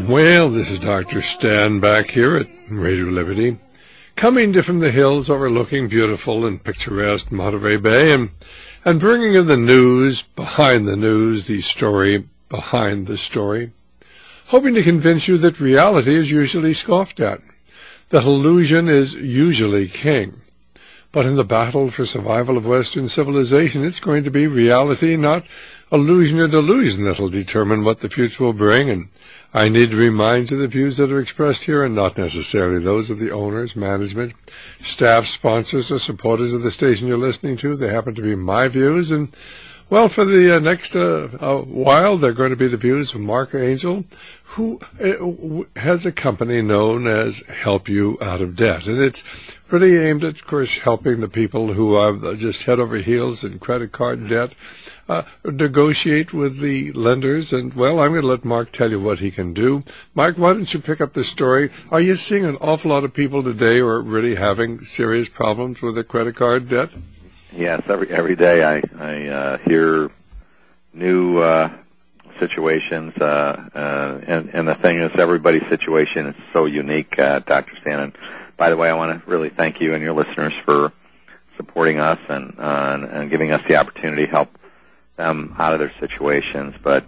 Well, this is Dr. Stan back here at Radio Liberty, coming to from the hills overlooking beautiful and picturesque Monterey Bay and bringing you the news behind the news, the story behind the story, hoping to convince you that reality is usually scoffed at, that illusion is usually king. But in the battle for survival of Western civilization, it's going to be reality, not illusion or delusion, that will determine what the future will bring. And I need to remind you the views that are expressed here are not necessarily those of the owners, management, staff, sponsors, or supporters of the station you're listening to. They happen to be my views. And, well, for the next while, they're going to be the views of Mark Angel, who has a company known as Help You Out of Debt. And it's really aimed at, of course, helping the people who are just head over heels in credit card debt, negotiate with the lenders. And, well, I'm going to let Mark tell you what he can do. Mark, why don't you pick up the story? Are you seeing an awful lot of people today who are really having serious problems with their credit card debt? Yes, every day I hear new situations, and the thing is, everybody's situation is so unique, Dr. Stan. By the way, I want to really thank you and your listeners for supporting us and giving us the opportunity to help them out of their situations. But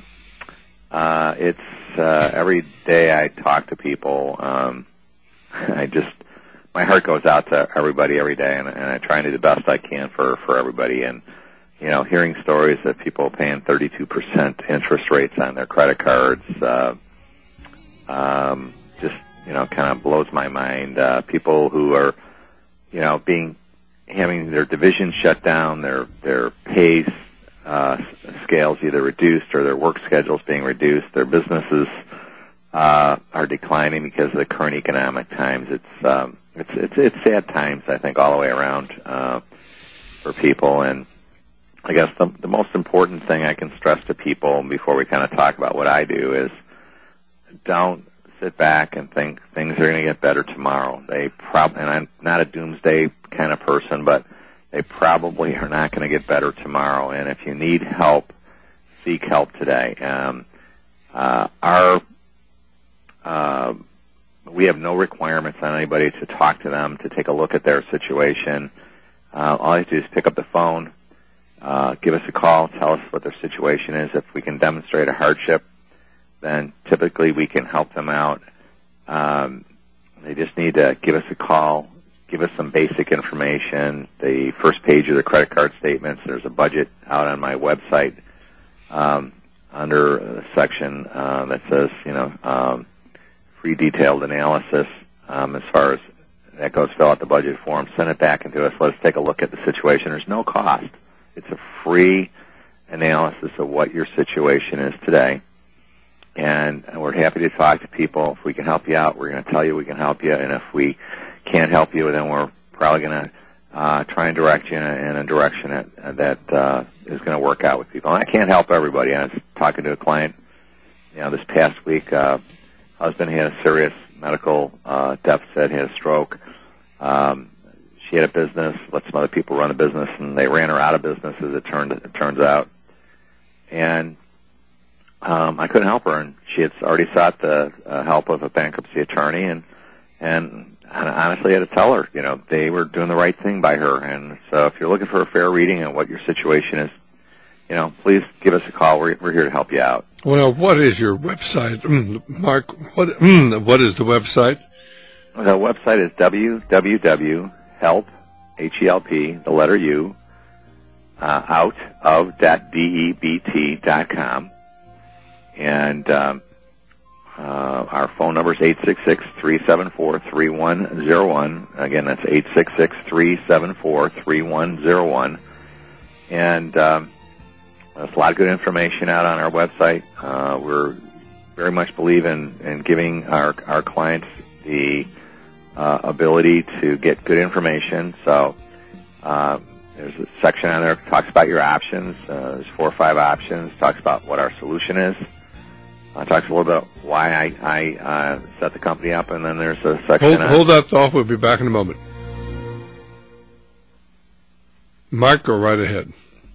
it's every day I talk to people, my heart goes out to everybody every day, and I try and do the best I can for everybody. And, you know, hearing stories of people paying 32% interest rates on their credit cards just, you know, kind of blows my mind. People who are, you know, having their division shut down, their pay scales either reduced or their work schedules being reduced, their businesses are declining because of the current economic times. It's sad times, I think, all the way around for people. And I guess the most important thing I can stress to people before we kind of talk about what I do is don't sit back and think things are going to get better tomorrow. And I'm not a doomsday kind of person, but they probably are not going to get better tomorrow. And if you need help, seek help today. We have no requirements on anybody to talk to them, to take a look at their situation. All you have to do is pick up the phone, give us a call, tell us what their situation is. If we can demonstrate a hardship, then typically we can help them out. They just need to give us a call, give us some basic information. The first page of the credit card statements, there's a budget out on my website under a section that says, you know, free detailed analysis. As far as that goes, fill out the budget form, send it back into us. Let us take a look at the situation. There's no cost. It's a free analysis of what your situation is today. And we're happy to talk to people. If we can help you out, we're going to tell you we can help you. And if we can't help you, then we're probably going to try and direct you in a direction that is going to work out with people. And I can't help everybody. I was talking to a client, you know, this past week. Husband had a serious medical deficit, had a stroke. She had a business, let some other people run a business, and they ran her out of business, as it turns out. And I couldn't help her, and she had already sought the help of a bankruptcy attorney, and I honestly had to tell her, you know, they were doing the right thing by her. And so if you're looking for a fair reading on what your situation is, you know, please give us a call. We're here to help you out. Well, what is your website, Mark? What is the website? The website is www.help, H-E-L-P, the letter U, out of .debt.com. And our phone number is 866-374-3101. Again, that's 866-374-3101. And there's a lot of good information out on our website. We're very much believe in giving our clients the ability to get good information. So there's a section on there that talks about your options. There's 4 or 5 options. Talks about what our solution is. Talks a little bit about why I set the company up, and then there's a section. Hold that thought. We'll be back in a moment. Mark, go right ahead.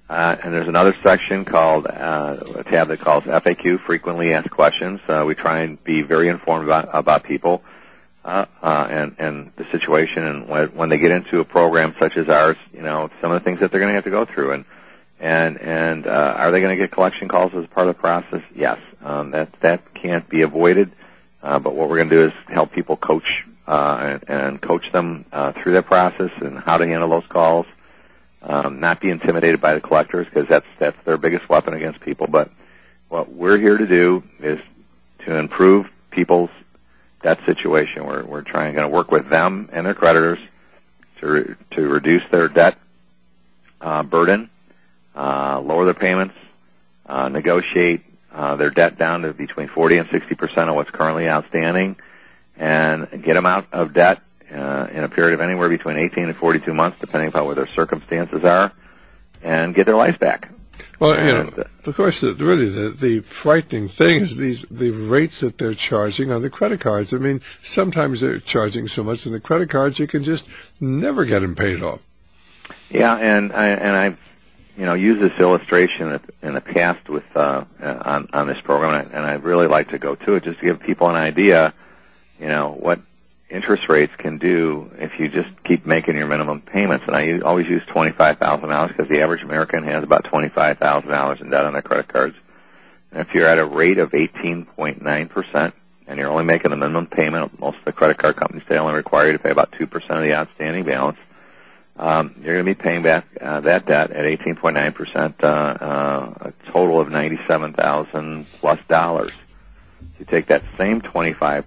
And there's another section called a tab that calls FAQ, Frequently Asked Questions. We try and be very informed about people and the situation, and when they get into a program such as ours, some of the things that they're going to have to go through, and are they going to get collection calls as part of the process? Yes, that can't be avoided. But what we're going to do is help people coach and coach them through that process and how to handle those calls. Not be intimidated by the collectors, because that's their biggest weapon against people. But what we're here to do is to improve people's debt situation. We're trying to work with them and their creditors to reduce their debt burden, lower their payments, negotiate their debt down to between 40 and 60% of what's currently outstanding, and get them out of debt in a period of anywhere between 18 and 42 months, depending upon what their circumstances are, and get their life back. Well, of course, really the frightening thing is the rates that they're charging on the credit cards. I mean, sometimes they're charging so much on the credit cards you can just never get them paid off. Yeah, and I've used this illustration in the past with on this program, and I'd really like to go to it just to give people an idea, what interest rates can do if you just keep making your minimum payments. And I always use $25,000 because the average American has about $25,000 in debt on their credit cards. And if you're at a rate of 18.9% and you're only making the minimum payment, most of the credit card companies, they only require you to pay about 2% of the outstanding balance. You're going to be paying back that debt at 18.9%, a total of $97,000 plus dollars. You take that same 25%,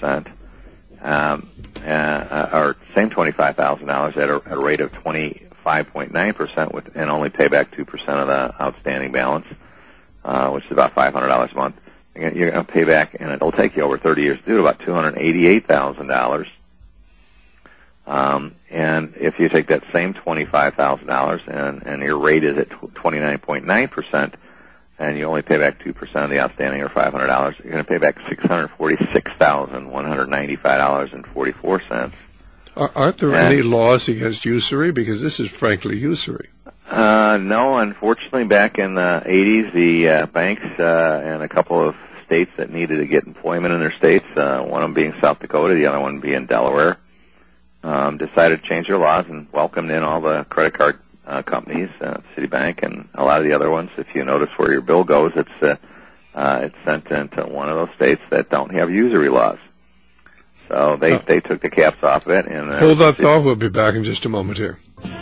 or same $25,000 at a rate of 25.9% and only pay back 2% of the outstanding balance, which is about $500 a month. You're going to pay back, and it'll take you over 30 years to do, about $288,000. And if you take that same $25,000 and your rate is at 29.9%, and you only pay back 2% of the outstanding, or $500, you're going to pay back $646,195.44. Aren't there any laws against usury? Because this is frankly usury. No, unfortunately, back in the 80s, the banks and a couple of states that needed to get employment in their states, one of them being South Dakota, the other one being Delaware, decided to change their laws and welcomed in all the credit card companies, Citibank, and a lot of the other ones. If you notice where your bill goes, it's sent into one of those states that don't have usury laws. So they took the caps off of it. And hold that thought. We'll be back in just a moment here.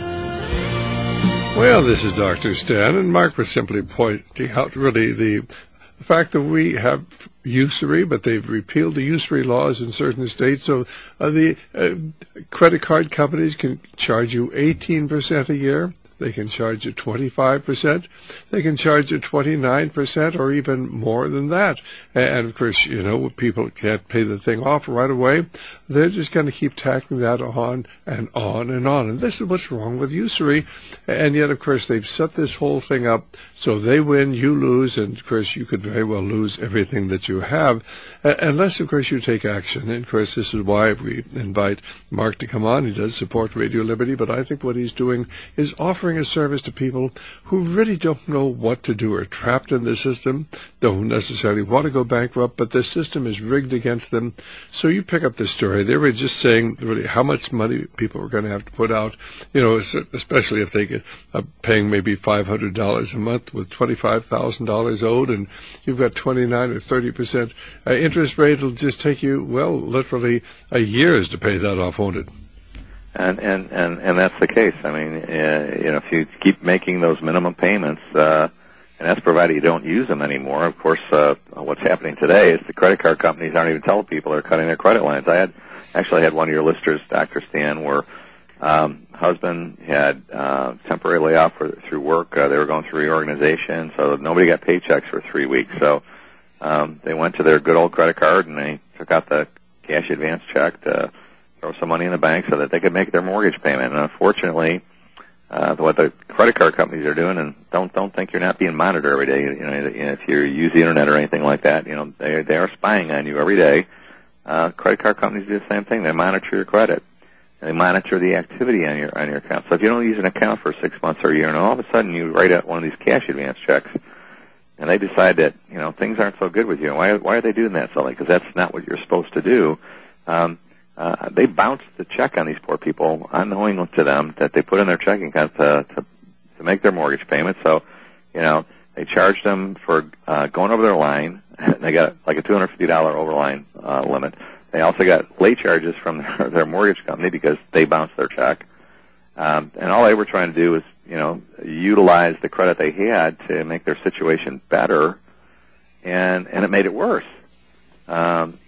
Well, this is Dr. Stan, and Mark was simply pointing out really the fact that we have usury, but they've repealed the usury laws in certain states, so the credit card companies can charge you 18% a year. They can charge you 25%. They can charge you 29%, or even more than that. And of course, people can't pay the thing off right away. They're just going to keep tacking that on and on and on. And this is what's wrong with usury. And yet, of course, they've set this whole thing up so they win, you lose, and of course, you could very well lose everything that you have, unless, of course, you take action. And of course, this is why we invite Mark to come on. He does support Radio Liberty, but I think what he's doing is offering a service to people who really don't know what to do, are trapped in the system, don't necessarily want to go bankrupt, but the system is rigged against them. So you pick up this story. They were just saying really how much money people are going to have to put out, especially if they get paying maybe $500 a month with $25,000 owed, and you've got 29 or 30% interest rate. It'll just take you, literally years to pay that off, won't it? And that's the case. I mean, if you keep making those minimum payments, and that's provided you don't use them anymore. Of course, what's happening today is the credit card companies aren't even telling people they're cutting their credit lines. I actually had one of your listeners, Dr. Stan, where husband had temporary layoff through work. They were going through reorganization, so nobody got paychecks for 3 weeks. So they went to their good old credit card and they took out the cash advance check to throw some money in the bank so that they could make their mortgage payment. And unfortunately, what the credit card companies are doing, and don't think you're not being monitored every day. If you use the internet or anything like that, they are spying on you every day. Credit card companies do the same thing. They monitor your credit. and they monitor the activity on your account. So if you don't use an account for 6 months or a year, and all of a sudden you write out one of these cash advance checks, and they decide that things aren't so good with you. Why are they doing that, Sully? Because that's not what you're supposed to do. They bounce the check on these poor people, unknowing to them that they put in their checking account to make their mortgage payment. So, they charged them for going over their line. They got like a $250 overline limit. They also got late charges from their mortgage company because they bounced their check. And all they were trying to do was, utilize the credit they had to make their situation better, and it made it worse. And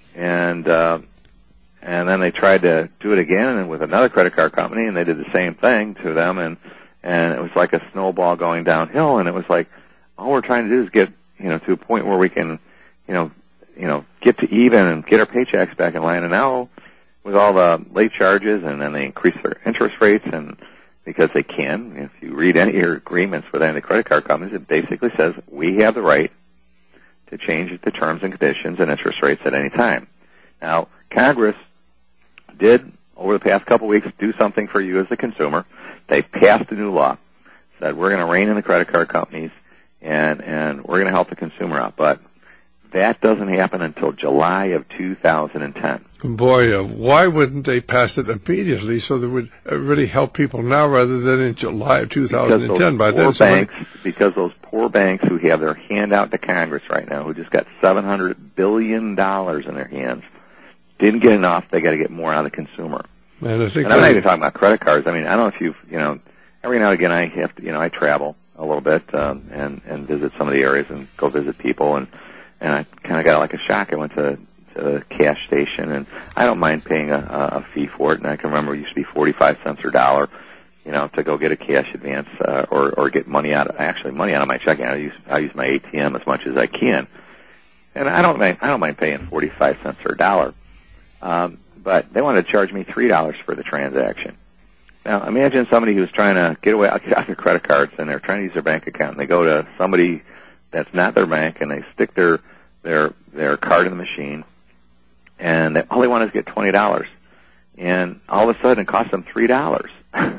then they tried to do it again with another credit card company, and they did the same thing to them, and it was like a snowball going downhill. And it was like, all we're trying to do is get to a point where we can get to even and get our paychecks back in line. And now with all the late charges, and then they increase their interest rates, and because they can. If you read any of your agreements with any of the credit card companies, it basically says we have the right to change the terms and conditions and interest rates at any time. Now, Congress did, over the past couple of weeks, do something for you as a consumer. They passed a new law, said we're going to rein in the credit card companies, and we're going to help the consumer out. But that doesn't happen until July of 2010. Boy, why wouldn't they pass it immediately so that it would really help people now rather than in July of 2010? Because those poor banks who have their hand out to Congress right now, who just got $700 billion in their hands, didn't get enough. They got to get more out of the consumer. And I'm not even talking about credit cards. I mean, I don't know if you've, every now and again I have to, I travel a little bit and visit some of the areas and go visit people, and I kind of got like a shock. I went to the cash station, and I don't mind paying a fee for it. And I can remember it used to be 45 cents or $1, to go get a cash advance or get money out of my checking. I use my ATM as much as I can, and I don't mind paying 45 cents or $1. But they wanted to charge me $3 for the transaction. Now, imagine somebody who's trying to get away out of their credit cards, and they're trying to use their bank account, and they go to somebody that's not their bank, and they stick their card in the machine, and all they want is get $20, and all of a sudden it costs them $3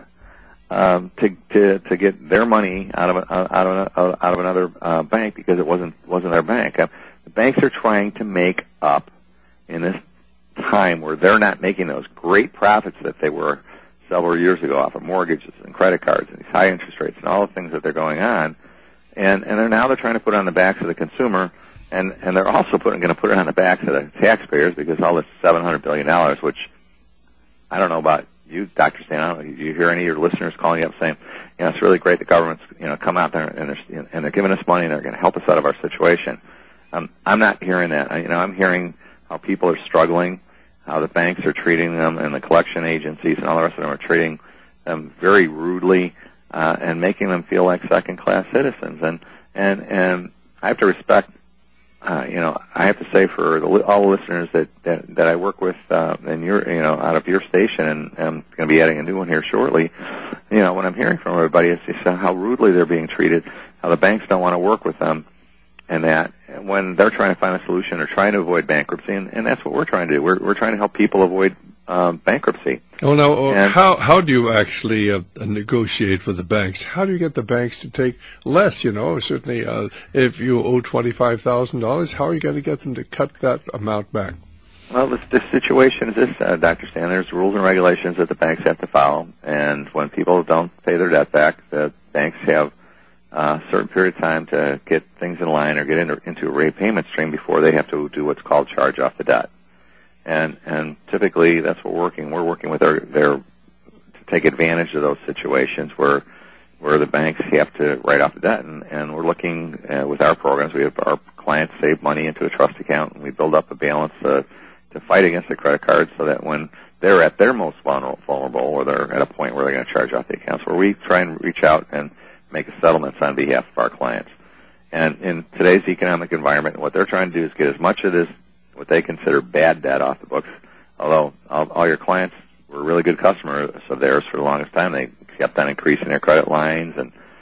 to get their money out of another bank because it wasn't their bank. The banks are trying to make up in this time where they're not making those great profits that they were several years ago off of mortgages and credit cards and these high interest rates and all the things that they're going on, and they're trying to put it on the backs of the consumer, and they're also going to put it on the backs of the taxpayers, because all this $700 billion, which I don't know about you, Dr. Stan, I don't know, you hear any of your listeners calling you up saying, it's really great the government's come out there and they're giving us money and they're going to help us out of our situation. I'm not hearing that. I'm hearing how people are struggling, how the banks are treating them, and the collection agencies and all the rest of them are treating them very rudely, and making them feel like second-class citizens. And I have to respect, I have to say for all the listeners that I work with, and out of your station, and I'm going to be adding a new one here shortly. What I'm hearing from everybody is how rudely they're being treated, how the banks don't want to work with them, and that when they're trying to find a solution or trying to avoid bankruptcy, and that's what we're trying to do. We're trying to help people avoid bankruptcy. Well, now, how do you actually negotiate with the banks? How do you get the banks to take less? Certainly, if you owe $25,000, how are you going to get them to cut that amount back? Well, the situation is this, Dr. Stan. There's rules and regulations that the banks have to follow, and when people don't pay their debt back, the banks have a certain period of time to get things in line or get into a repayment stream before they have to do what's called charge off the debt. And typically that's what we're working with their to take advantage of those situations where the banks have to write off the debt, and we're looking with our programs. We have our clients save money into a trust account, and we build up a balance to fight against the credit cards, so that when they're at their most vulnerable, or they're at a point where they're going to charge off the accounts, where we try and reach out and make settlements on behalf of our clients. And in today's economic environment, what they're trying to do is get as much of this, what they consider bad debt, off the books. Although all your clients were really good customers of theirs for the longest time, they kept on increasing their credit lines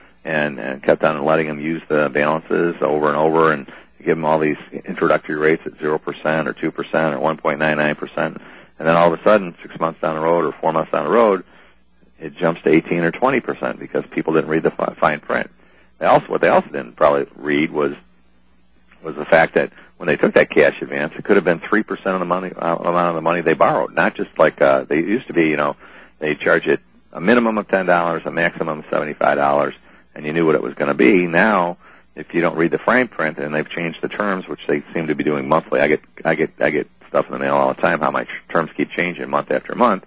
and kept on letting them use the balances over and over, and give them all these introductory rates at 0% or 2% or 1.99%. And then all of a sudden, 6 months down the road or 4 months down the road, it jumps to 18 or 20% because people didn't read the fine print. What they also didn't probably read was the fact that when they took that cash advance, it could have been 3% of the money amount of the money they borrowed, not just like they used to be. They charge it a minimum of $10, a maximum of $75, and you knew what it was going to be. Now, if you don't read the fine print, and they've changed the terms, which they seem to be doing monthly. I get stuff in the mail all the time. How my terms keep changing month after month.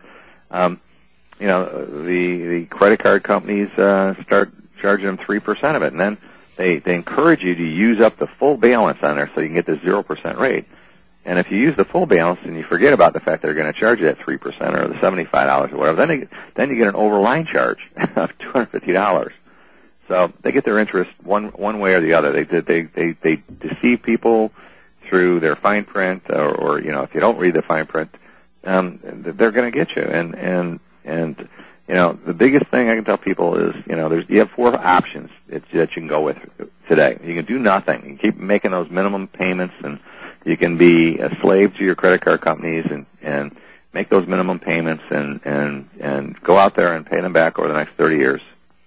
The credit card companies start charging them 3% of it, and then they encourage you to use up the full balance on there so you can get the 0% rate. And if you use the full balance and you forget about the fact they're going to charge you that 3% or the $75 or whatever, then you get an overline charge of $250. So they get their interest one way or the other. They deceive people through their fine print, or if you don't read the fine print, they're going to get you. And the biggest thing I can tell people is, you have 4 options that you can go with today. You can do nothing. You can keep making those minimum payments, and you can be a slave to your credit card companies and make those minimum payments and go out there and pay them back over the next 30 years.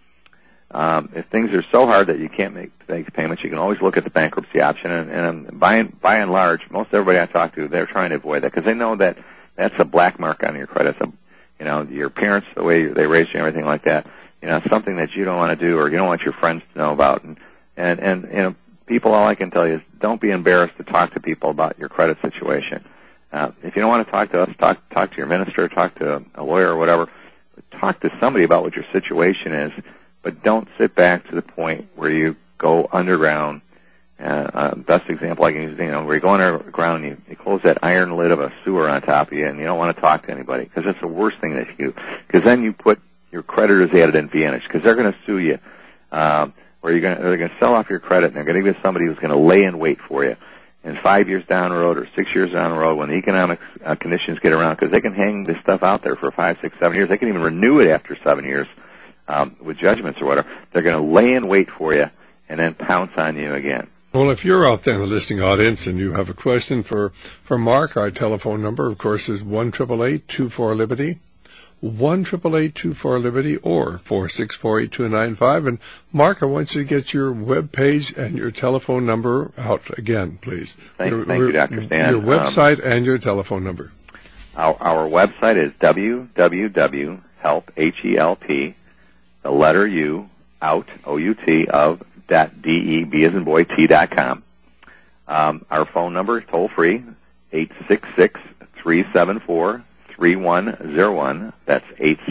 If things are so hard that you can't make payments, you can always look at the bankruptcy option. And by and large, most everybody I talk to, they're trying to avoid that because they know that that's a black mark on your credit. Your parents, the way they raised you and everything like that, something that you don't want to do or you don't want your friends to know about. And people, all I can tell you is don't be embarrassed to talk to people about your credit situation. If you don't want to talk to us, talk to your minister, talk to a lawyer or whatever. Talk to somebody about what your situation is, but don't sit back to the point where you go underground. Best example I can use, where you go underground and you close that iron lid of a sewer on top of you, and you don't want to talk to anybody because it's the worst thing that you do. Because then you put your creditors at an advantage because they're going to sue you, or they're going to sell off your credit, and they're going to give somebody who's going to lay in wait for you. And 5 years down the road or 6 years down the road, when the economic conditions get around, because they can hang this stuff out there for 5, 6, 7 years, they can even renew it after 7 years with judgments or whatever. They're going to lay in wait for you and then pounce on you again. Well, if you're out there in the listening audience and you have a question for Mark, our telephone number, of course, is 1-888-24-LIBERTY, 1-888-24-LIBERTY, or 464-8295. And Mark, I want you to get your web page and your telephone number out again, please. Thank you, Dr. Stan. Your website and your telephone number. Our website is www.help, H-E-L-P, the letter U, out, O-U-T, of .D-E-B as in boy, T.com. Our phone number is toll free, 866-374-3101. That's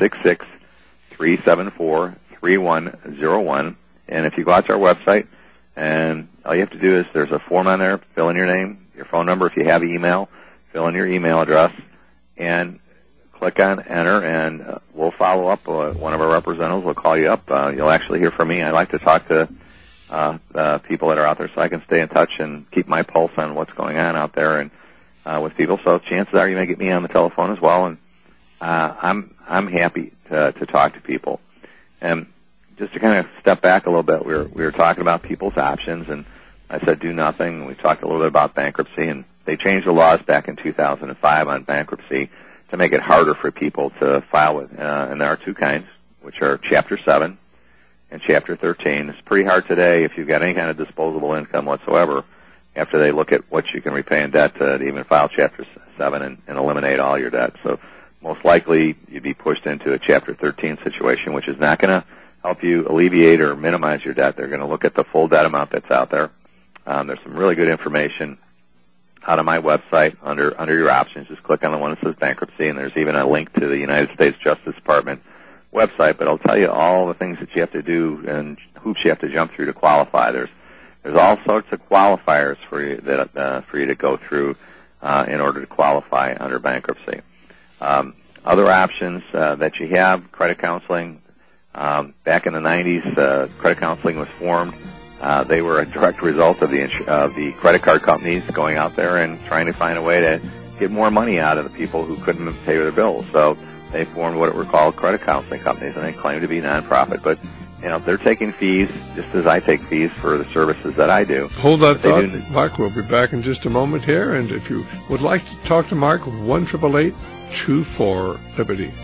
866-374-3101. And if you go out to our website, and all you have to do is there's a form on there, fill in your name, your phone number. If you have email, fill in your email address, and click on enter, and we'll follow up. One of our representatives will call you up. You'll actually hear from me. I like to talk to people that are out there so I can stay in touch and keep my pulse on what's going on out there and with people. So chances are you may get me on the telephone as well, and I'm happy to talk to people. And just to kind of step back a little bit, we were talking about people's options, and I said do nothing. And we talked a little bit about bankruptcy, and they changed the laws back in 2005 on bankruptcy to make it harder for people to file with. And there are 2 kinds, which are Chapter 7 and Chapter 13. It's pretty hard today if you've got any kind of disposable income whatsoever, after they look at what you can repay in debt, to even file Chapter 7 and eliminate all your debt. So most likely you'd be pushed into a Chapter 13 situation, which is not going to help you alleviate or minimize your debt. They're going to look at the full debt amount that's out there. There's some really good information out on my website under your options. Just click on the one that says bankruptcy, and there's even a link to the United States Justice Department website, but I'll tell you all the things that you have to do and hoops you have to jump through to qualify. There's all sorts of qualifiers for you to go through in order to qualify under bankruptcy. Other options that you have, credit counseling. Back in the 90s, credit counseling was formed. They were a direct result of the credit card companies going out there and trying to find a way to get more money out of the people who couldn't pay their bills. So they formed what were called credit counseling companies, and they claimed to be nonprofit. But they're taking fees just as I take fees for the services that I do. Hold that thought, Mark. We'll be back in just a moment here. And if you would like to talk to Mark, 1-888-24-LIBERTY.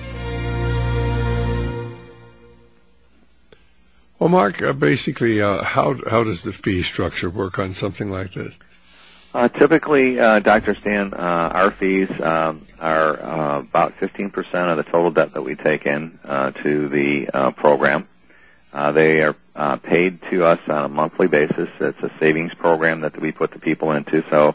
Well, Mark, basically, how does the fee structure work on something like this? Typically, Dr. Stan, our fees are about 15% of the total debt that we take in to the program. They are paid to us on a monthly basis. It's a savings program that we put the people into. So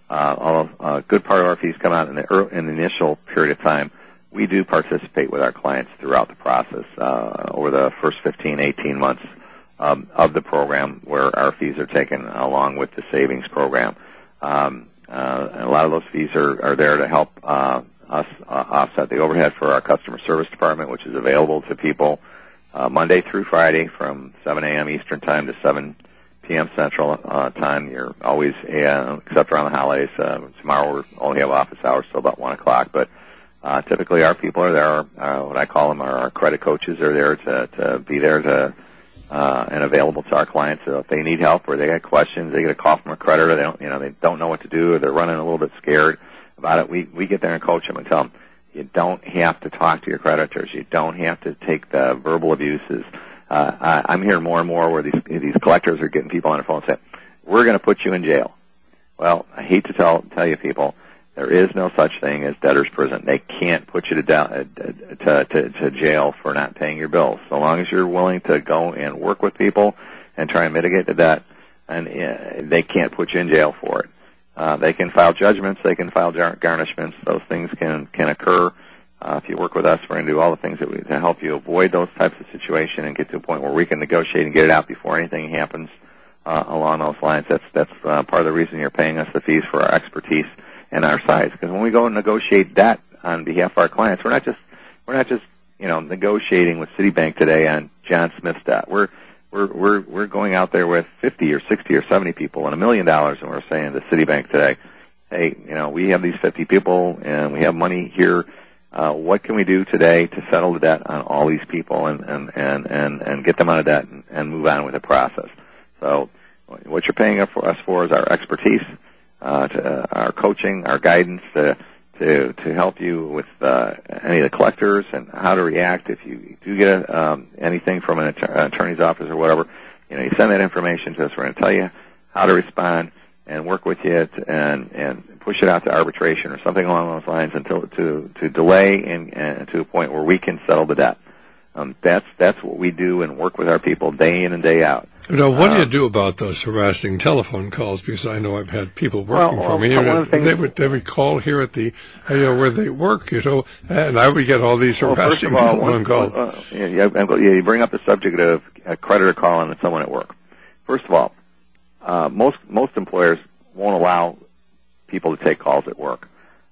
a good part of our fees come out in the initial period of time. We do participate with our clients throughout the process over the first 15, 18 months of the program where our fees are taken along with the savings program. And a lot of those fees are there to help us offset the overhead for our customer service department, which is available to people Monday through Friday from 7 a.m. Eastern Time to 7 p.m. Central Time. You're always, except around the holidays. Tomorrow we only have office hours till about 1 o'clock, but typically our people are there. What I call them are our credit coaches are there to be there to and available to our clients. So if they need help or they got questions, they get a call from a creditor, they don't know what to do, or they're running a little bit scared about it. We get there and coach them and tell them, you don't have to talk to your creditors. You don't have to take the verbal abuses. I'm hearing more and more where these collectors are getting people on the phone and saying, we're going to put you in jail. Well, I hate to tell you people, there is no such thing as debtor's prison. They can't put you to jail for not paying your bills. So long as you're willing to go and work with people and try and mitigate the debt, and they can't put you in jail for it. They can file judgments. They can file garnishments. Those things can occur. If you work with us, we're going to do all the things to help you avoid those types of situations and get to a point where we can negotiate and get it out before anything happens along those lines. That's part of the reason you're paying us the fees for our expertise and our size. Because when we go and negotiate debt on behalf of our clients, we're not just negotiating with Citibank today on John Smith's debt. We're going out there with 50 or 60 or 70 people and $1 million, and we're saying to Citibank today, hey, we have these 50 people and we have money here. What can we do today to settle the debt on all these people and get them out of debt and move on with the process? So what you're paying us for is our expertise, our coaching, our guidance to help you with any of the collectors and how to react if you do get anything from an attorney's office or whatever. You send that information to us. We're going to tell you how to respond and work with you and push it out to arbitration or something along those lines until to delay and to a point where we can settle the debt. That's what we do and work with our people day in and day out. Now, what do you do about those harassing telephone calls? Because I know I've had people working for me. They would call here at the where they work, and I would get all these harassing telephone calls. You bring up the subject of a creditor calling someone at work. First of all, most employers won't allow people to take calls at work,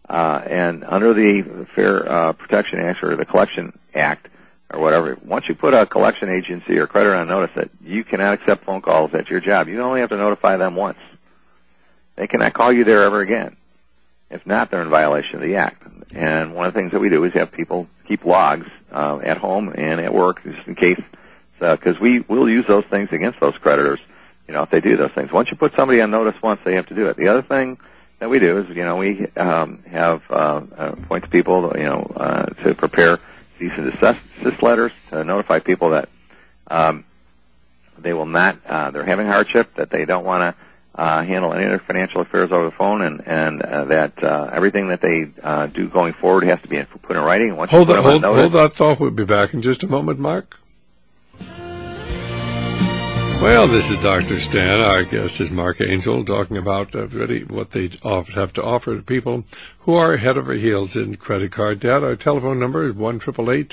and under the Fair Protection Act or the Collection Act, or whatever, once you put a collection agency or creditor on notice that you cannot accept phone calls at your job, you only have to notify them once. They cannot call you there ever again. If not, they're in violation of the Act. And one of the things that we do is have people keep logs at home and at work just in case, because we'll use those things against those creditors, if they do those things. Once you put somebody on notice once, they have to do it. The other thing that we do is, we have appointed people, to prepare cease and desist letters to notify people that they will not, they're having hardship, that they don't want to handle any of their financial affairs over the phone, and that everything that they do going forward has to be put in writing. Once hold that thought. We'll be back in just a moment, Mark. Well, this is Dr. Stan. Our guest is Mark Angel, talking about really what they have to offer to people who are head over heels in credit card debt. Our telephone number is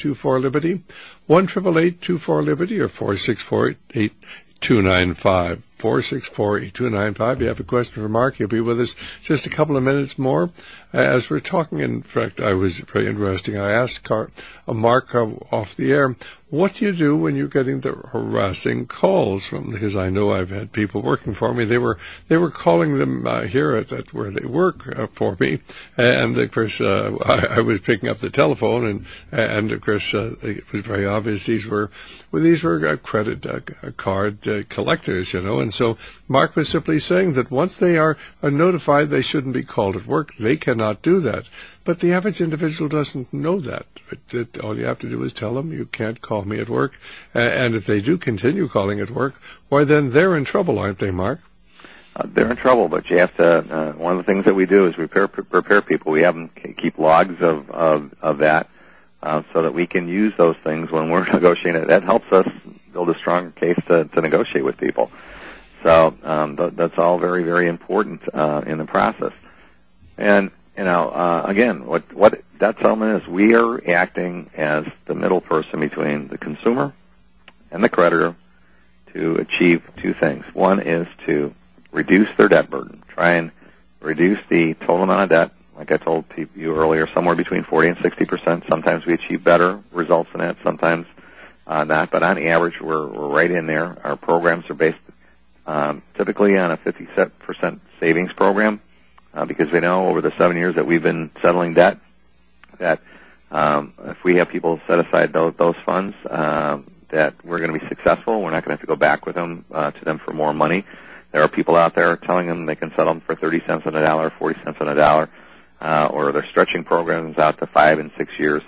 1-888-24-LIBERTY, 1-888-24-LIBERTY, or 464-8295. 464-8295. You have a question for Mark, he'll be with us just a couple of minutes more. As we're talking, in fact, I was very interesting. I asked Mark off the air, what do you do when you're getting the harassing calls from? Because I know I've had people working for me. They were calling them here at where they work for me, and of course I was picking up the telephone, and of course it was very obvious these were credit card collectors, and so Mark was simply saying that once they are notified, they shouldn't be called at work. They cannot do that. But the average individual doesn't know that. All you have to do is tell them, you can't call me at work. And if they do continue calling at work, why then they're in trouble, aren't they, Mark? They're in trouble, but you have to, one of the things that we do is we prepare people. We have them keep logs of that so that we can use those things when we're negotiating. That helps us build a stronger case to negotiate with people. So that's all very, very important in the process. And again, what that settlement is, we are acting as the middle person between the consumer and the creditor to achieve two things. One is to reduce their debt burden, try and reduce the total amount of debt. Like I told you earlier, somewhere between 40 and 60%. Sometimes we achieve better results than that, sometimes not. But on average, we're right in there. Our programs are based typically on a 50% savings program. Because we know over the 7 years that we've been settling debt that if we have people set aside those funds, that we're going to be successful. We're not going to have to go back with them to them for more money. There are people out there telling them they can settle them for 30 cents on a dollar, 40 cents on a dollar, or they're stretching programs out to 5 and 6 years.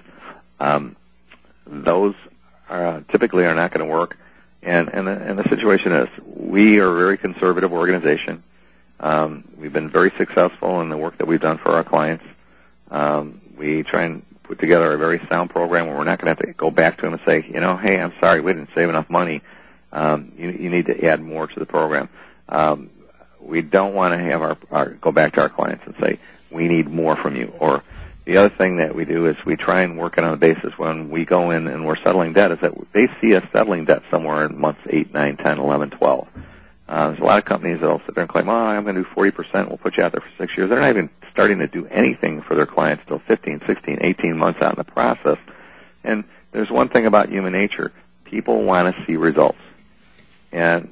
Those typically are not going to work. And the situation is, we are a very conservative organization. We've been very successful in the work that we've done for our clients. We try and put together a very sound program where we're not going to have to go back to them and say, hey, I'm sorry, we didn't save enough money. You need to add more to the program. We don't want to have go back to our clients and say, we need more from you. Or the other thing that we do is we try and work it on a basis when we go in and we're settling debt is that they see us settling debt somewhere in months 8, 9, 10, 11, 12. There's a lot of companies that will sit there and claim, I'm going to do 40%, we'll put you out there for 6 years. They're not even starting to do anything for their clients till 15, 16, 18 months out in the process. And there's one thing about human nature. People want to see results. And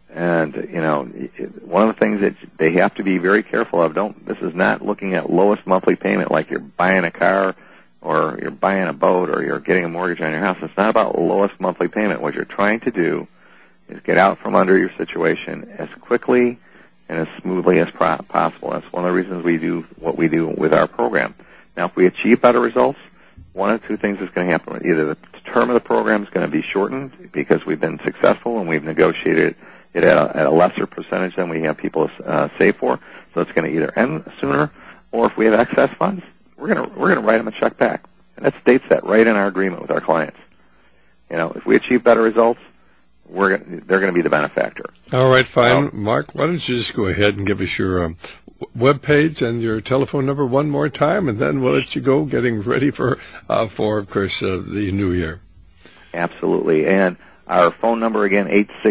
one of the things that they have to be very careful of, this is not looking at lowest monthly payment like you're buying a car or you're buying a boat or you're getting a mortgage on your house. It's not about lowest monthly payment. What you're trying to do is get out from under your situation as quickly and as smoothly as possible. That's one of the reasons we do what we do with our program. Now, if we achieve better results, one of two things is going to happen. Either the term of the program is going to be shortened because we've been successful and we've negotiated it at a lesser percentage than we have people save for, so it's going to either end sooner, or if we have excess funds, we're going to write them a check back. And that states that right in our agreement with our clients. If we achieve better results, they're going to be the benefactor. All right, fine. Mark, why don't you just go ahead and give us your web page and your telephone number one more time, and then we'll let you go, getting ready for of course, the new year. Absolutely. And our phone number again,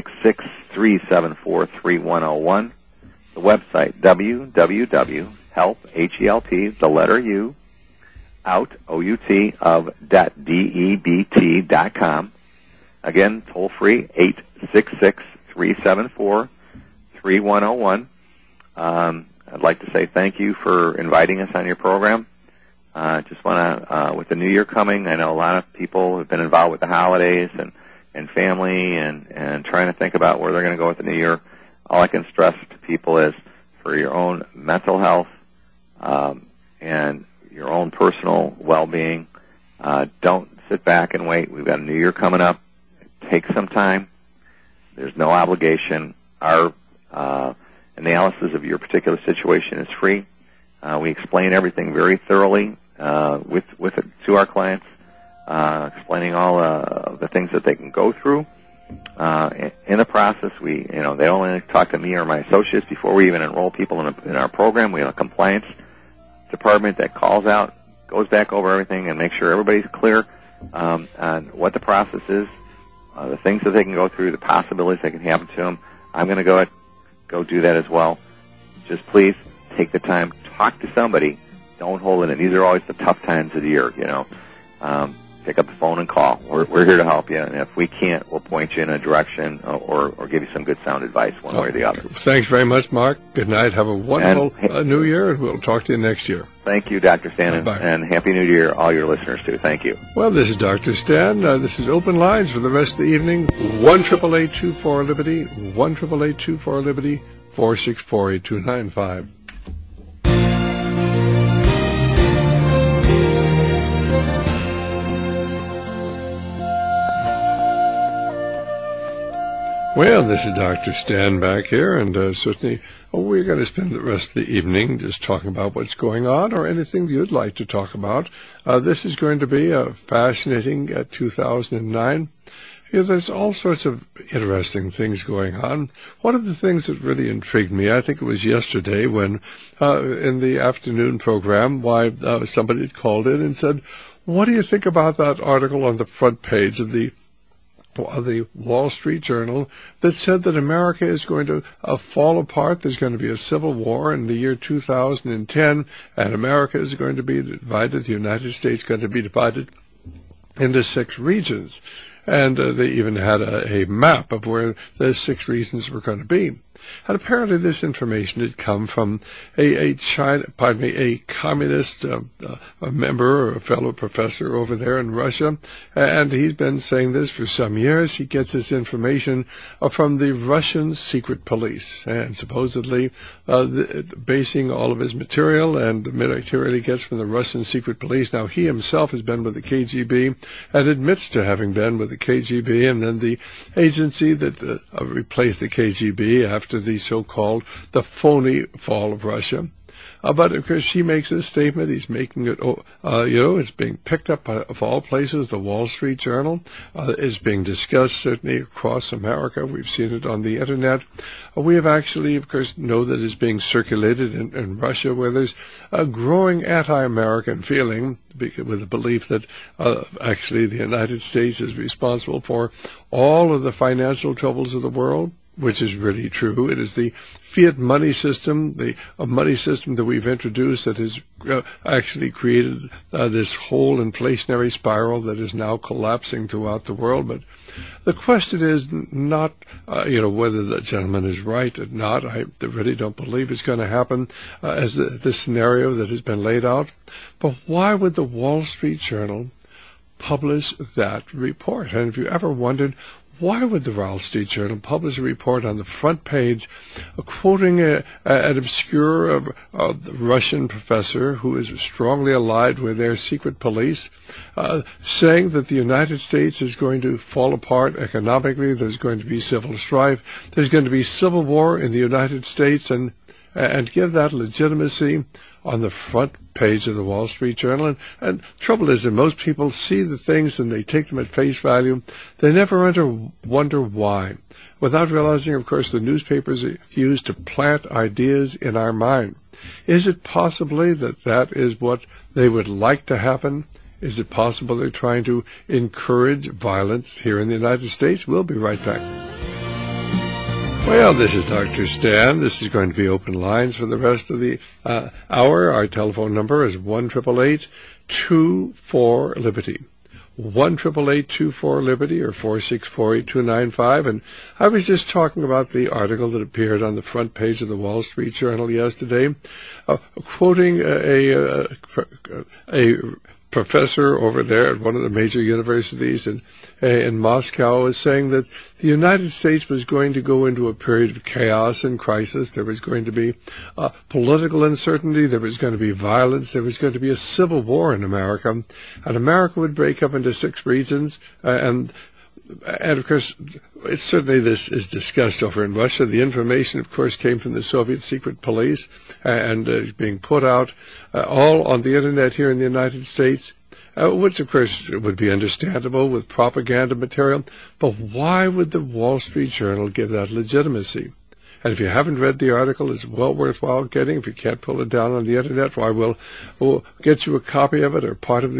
866-374-3101. The website, www.help, H-E-L-P, the letter U, out, O-U-T, of debt, D-E-B-T.com. Again, toll free, 866-374-3101. I'd like to say thank you for inviting us on your program. Just want to, with the new year coming, I know a lot of people have been involved with the holidays and family and trying to think about where they're going to go with the new year. All I can stress to people is for your own mental health and your own personal well-being, don't sit back and wait. We've got a new year coming up. Take some time. There's no obligation. Our analysis of your particular situation is free. We explain everything very thoroughly with it to our clients, explaining all the things that they can go through. In the process, they only talk to me or my associates before we even enroll people in our program. We have a compliance department that calls out, goes back over everything, and makes sure everybody's clear on what the process is, the things that they can go through, the possibilities that can happen to them. I'm going to go do that as well. Just please take the time, talk to somebody. Don't hold it in. These are always the tough times of the year, Pick up the phone and call. We're here to help you, and if we can't, we'll point you in a direction or give you some good sound advice one way or the other. Thanks very much, Mark. Good night. Have a wonderful New Year, and we'll talk to you next year. Thank you, Dr. Stan, and Happy New Year, all your listeners, too. Thank you. Well, this is Dr. Stan. This is Open Lines for the rest of the evening. 1-888-24-LIBERTY, 1-888-24-LIBERTY, 464-8295. Well, this is Dr. Stan back here, and certainly we're going to spend the rest of the evening just talking about what's going on or anything you'd like to talk about. This is going to be a fascinating 2009. There's all sorts of interesting things going on. One of the things that really intrigued me, I think it was yesterday when in the afternoon program, somebody had called in and said, what do you think about that article on the front page of the Wall Street Journal that said that America is going to fall apart? There's going to be a civil war in the year 2010, and America is going to be divided. The United States is going to be divided into 6 regions. And they even had a map of where those 6 regions were going to be. And apparently this information had come from a communist member or a fellow professor over there in Russia. And he's been saying this for some years. He gets his information from the Russian secret police. And supposedly basing all of his material and the material he gets from the Russian secret police. Now, he himself has been with the KGB and admits to having been with the KGB and then the agency that replaced the KGB after the so-called the phony fall of Russia. But of course, he makes a statement. He's making it, it's being picked up of all places. The Wall Street Journal is being discussed certainly across America. We've seen it on the internet. We have actually, of course, know that it's being circulated in Russia, where there's a growing anti-American feeling with the belief that actually the United States is responsible for all of the financial troubles of the world, which is really true. It is the fiat money system, a money system that we've introduced that has actually created this whole inflationary spiral that is now collapsing throughout the world. But the question is not, whether the gentleman is right or not. I really don't believe it's going to happen as the scenario that has been laid out. But why would the Wall Street Journal publish that report? And if you ever wondered, why would the Wall Street Journal publish a report on the front page quoting an obscure Russian professor who is strongly allied with their secret police, saying that the United States is going to fall apart economically, there's going to be civil strife, there's going to be civil war in the United States, and give that legitimacy on the front page of the Wall Street Journal. And trouble is that most people see the things and they take them at face value. They never wonder why, without realizing, of course, the newspapers are used to plant ideas in our mind. Is it possibly that is what they would like to happen? Is it possible they're trying to encourage violence here in the United States? We'll be right back. Well, this is Dr. Stan. This is going to be Open Lines for the rest of the hour. Our telephone number is 1-888-24-LIBERTY. 1-888-24-LIBERTY or 464-8295. And I was just talking about the article that appeared on the front page of the Wall Street Journal yesterday, quoting a professor over there at one of the major universities in Moscow is saying that the United States was going to go into a period of chaos and crisis. There was going to be political uncertainty. There was going to be violence. There was going to be a civil war in America. And America would break up into 6 regions. And of course, certainly this is discussed over in Russia. The information, of course, came from the Soviet secret police and is being put out all on the internet here in the United States, which, of course, would be understandable with propaganda material. But why would the Wall Street Journal give that legitimacy? And if you haven't read the article, it's well worthwhile getting. If you can't pull it down on the internet, we'll get you a copy of it or part of the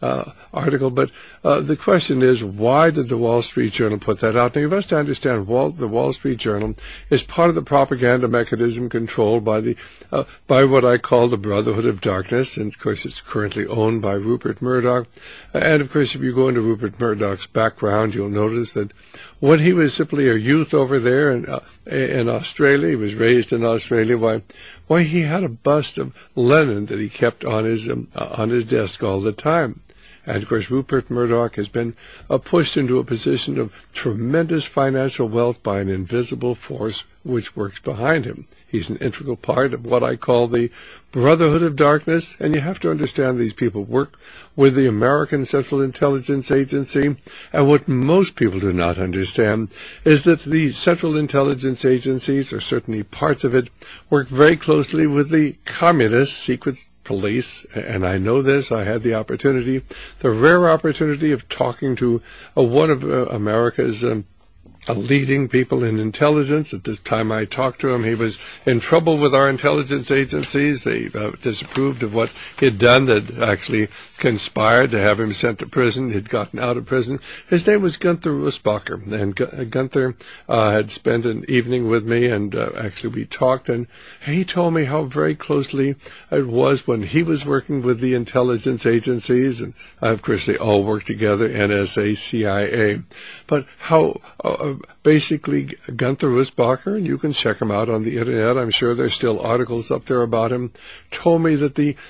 article, but the question is, why did the Wall Street Journal put that out? Now, you must understand, the Wall Street Journal is part of the propaganda mechanism controlled by what I call the Brotherhood of Darkness, and of course it's currently owned by Rupert Murdoch. And of course, if you go into Rupert Murdoch's background, you'll notice that when he was simply a youth over there in Australia, he was raised in Australia, why he had a bust of Lenin that he kept on his desk all the time. And, of course, Rupert Murdoch has been pushed into a position of tremendous financial wealth by an invisible force which works behind him. He's an integral part of what I call the Brotherhood of Darkness, and you have to understand these people work with the American Central Intelligence Agency, and what most people do not understand is that the Central Intelligence Agencies, or certainly parts of it, work very closely with the communist secret police, and I know this. I had the rare opportunity of talking to one of America's leading people in intelligence. At this time I talked to him, he was in trouble with our intelligence agencies. They disapproved of what he'd done, that actually conspired to have him sent to prison. He'd gotten out of prison. His name was Gunther Russbacher, and Gunther had spent an evening with me, and actually we talked, and he told me how very closely it was when he was working with the intelligence agencies, and of course they all work together, NSA, CIA, but how basically Gunther Russbacher, and you can check him out on the internet, I'm sure there's still articles up there about him, told me that the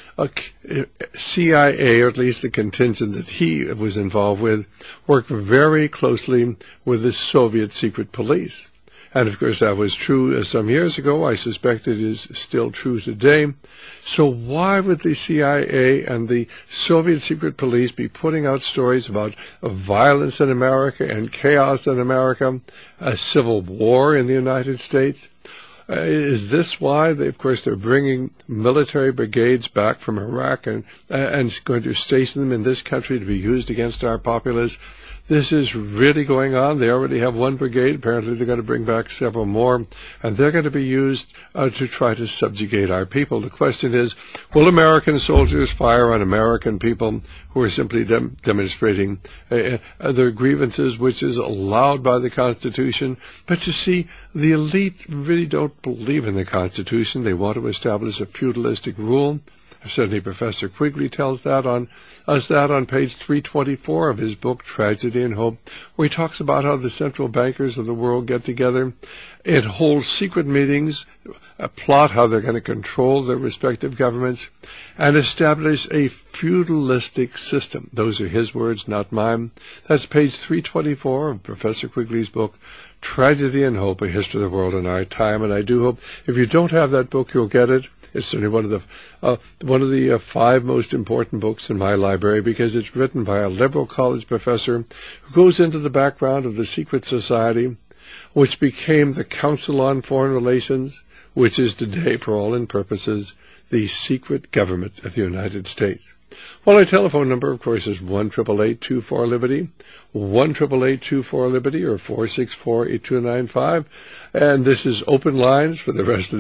CIA, or at least the contingent that he was involved with, worked very closely with the Soviet secret police. And of course that was true some years ago. I suspect it is still true today. So why would the CIA and the Soviet secret police be putting out stories about violence in America and chaos in America, a civil war in the United States? Is this why? They're bringing military brigades back from Iraq and going to station them in this country to be used against our populace? This is really going on. They already have one brigade. Apparently they're going to bring back several more, and they're going to be used to try to subjugate our people. The question is, will American soldiers fire on American people who are simply demonstrating their grievances, which is allowed by the Constitution? But you see, the elite really don't believe in the Constitution. They want to establish a feudalistic rule. Certainly Professor Quigley tells us that on page 324 of his book, Tragedy and Hope, where he talks about how the central bankers of the world get together and hold secret meetings, plot how they're going to control their respective governments, and establish a feudalistic system. Those are his words, not mine. That's page 324 of Professor Quigley's book, Tragedy and Hope, A History of the World in Our Time. And I do hope, if you don't have that book, you'll get it. It's certainly one of the 5 most important books in my library, because it's written by a liberal college professor who goes into the background of the secret society, which became the Council on Foreign Relations, which is today, for all intents and purposes, the secret government of the United States. Well, our telephone number, of course, is 1-888-24-LIBERTY, 1-888-24-LIBERTY, or 464-8295. And this is open lines for the rest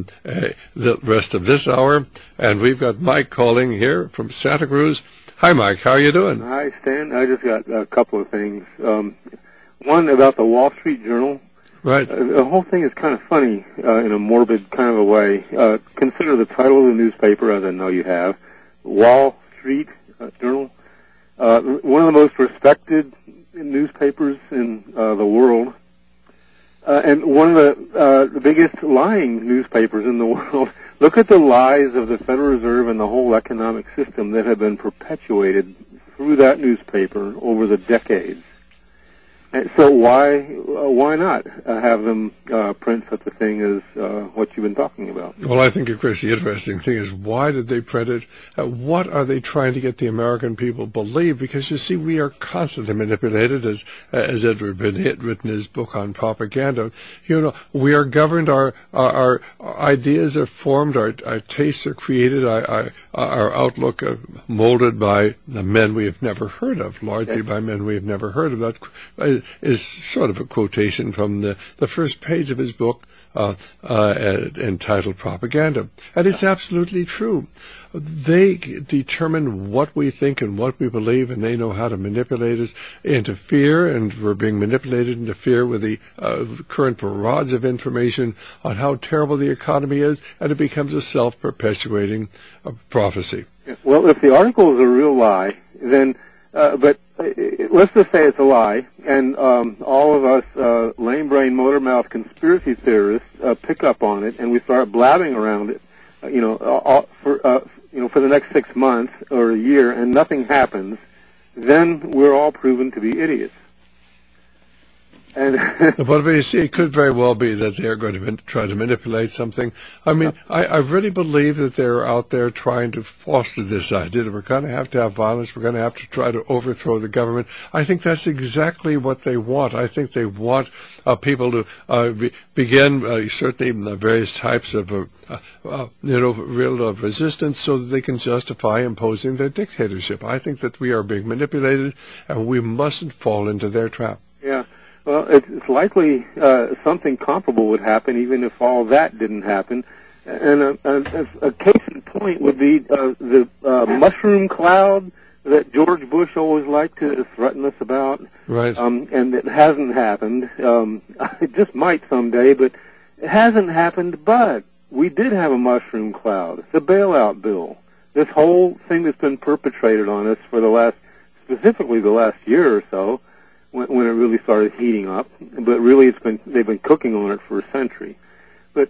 of this hour. And we've got Mike calling here from Santa Cruz. Hi, Mike. How are you doing? Hi, Stan. I just got a couple of things. One about the Wall Street Journal. Right. The whole thing is kind of funny in a morbid kind of a way. Consider the title of the newspaper, as I know you have, Wall Street Journal. One of the most respected newspapers in the world, and one of the biggest lying newspapers in the world. Look at the lies of the Federal Reserve and the whole economic system that have been perpetuated through that newspaper over the decades. And so why not have them print such a thing as what you've been talking about? Well, I think, of course, the interesting thing is, why did they print it? What are they trying to get the American people to believe? Because, you see, we are constantly manipulated, as Edward Bennett written his book on propaganda. You know, we are governed, our ideas are formed, our tastes are created, our outlook molded by the men we have never heard of, largely by men we have never heard of. That is sort of a quotation from the first page of his book, entitled propaganda. And it's absolutely true. They determine what we think and what we believe, and they know how to manipulate us into fear, and we're being manipulated into fear with the current barrage of information on how terrible the economy is, and it becomes a self-perpetuating prophecy. Well, if the article is a real lie, then, but let's just say it's a lie, and all of us lame-brain, motor-mouth conspiracy theorists pick up on it, and we start blabbing around it, for the next 6 months or a year, and nothing happens, then we're all proven to be idiots. But you see, it could very well be that they're going to try to manipulate something. I mean, I really believe that they're out there trying to foster this idea that we're going to have violence, we're going to have to try to overthrow the government. I think that's exactly what they want. I think they want people to begin certainly various types of real resistance, so that they can justify imposing their dictatorship. I think that we are being manipulated, and we mustn't fall into their trap. Yeah. Well, it's likely something comparable would happen, even if all that didn't happen. And a case in point would be the mushroom cloud that George Bush always liked to threaten us about. Right. And it hasn't happened. It just might someday, but it hasn't happened. But we did have a mushroom cloud, the bailout bill. This whole thing that's been perpetrated on us for specifically the last year or so, when it really started heating up, but really they've been cooking on it for a century. But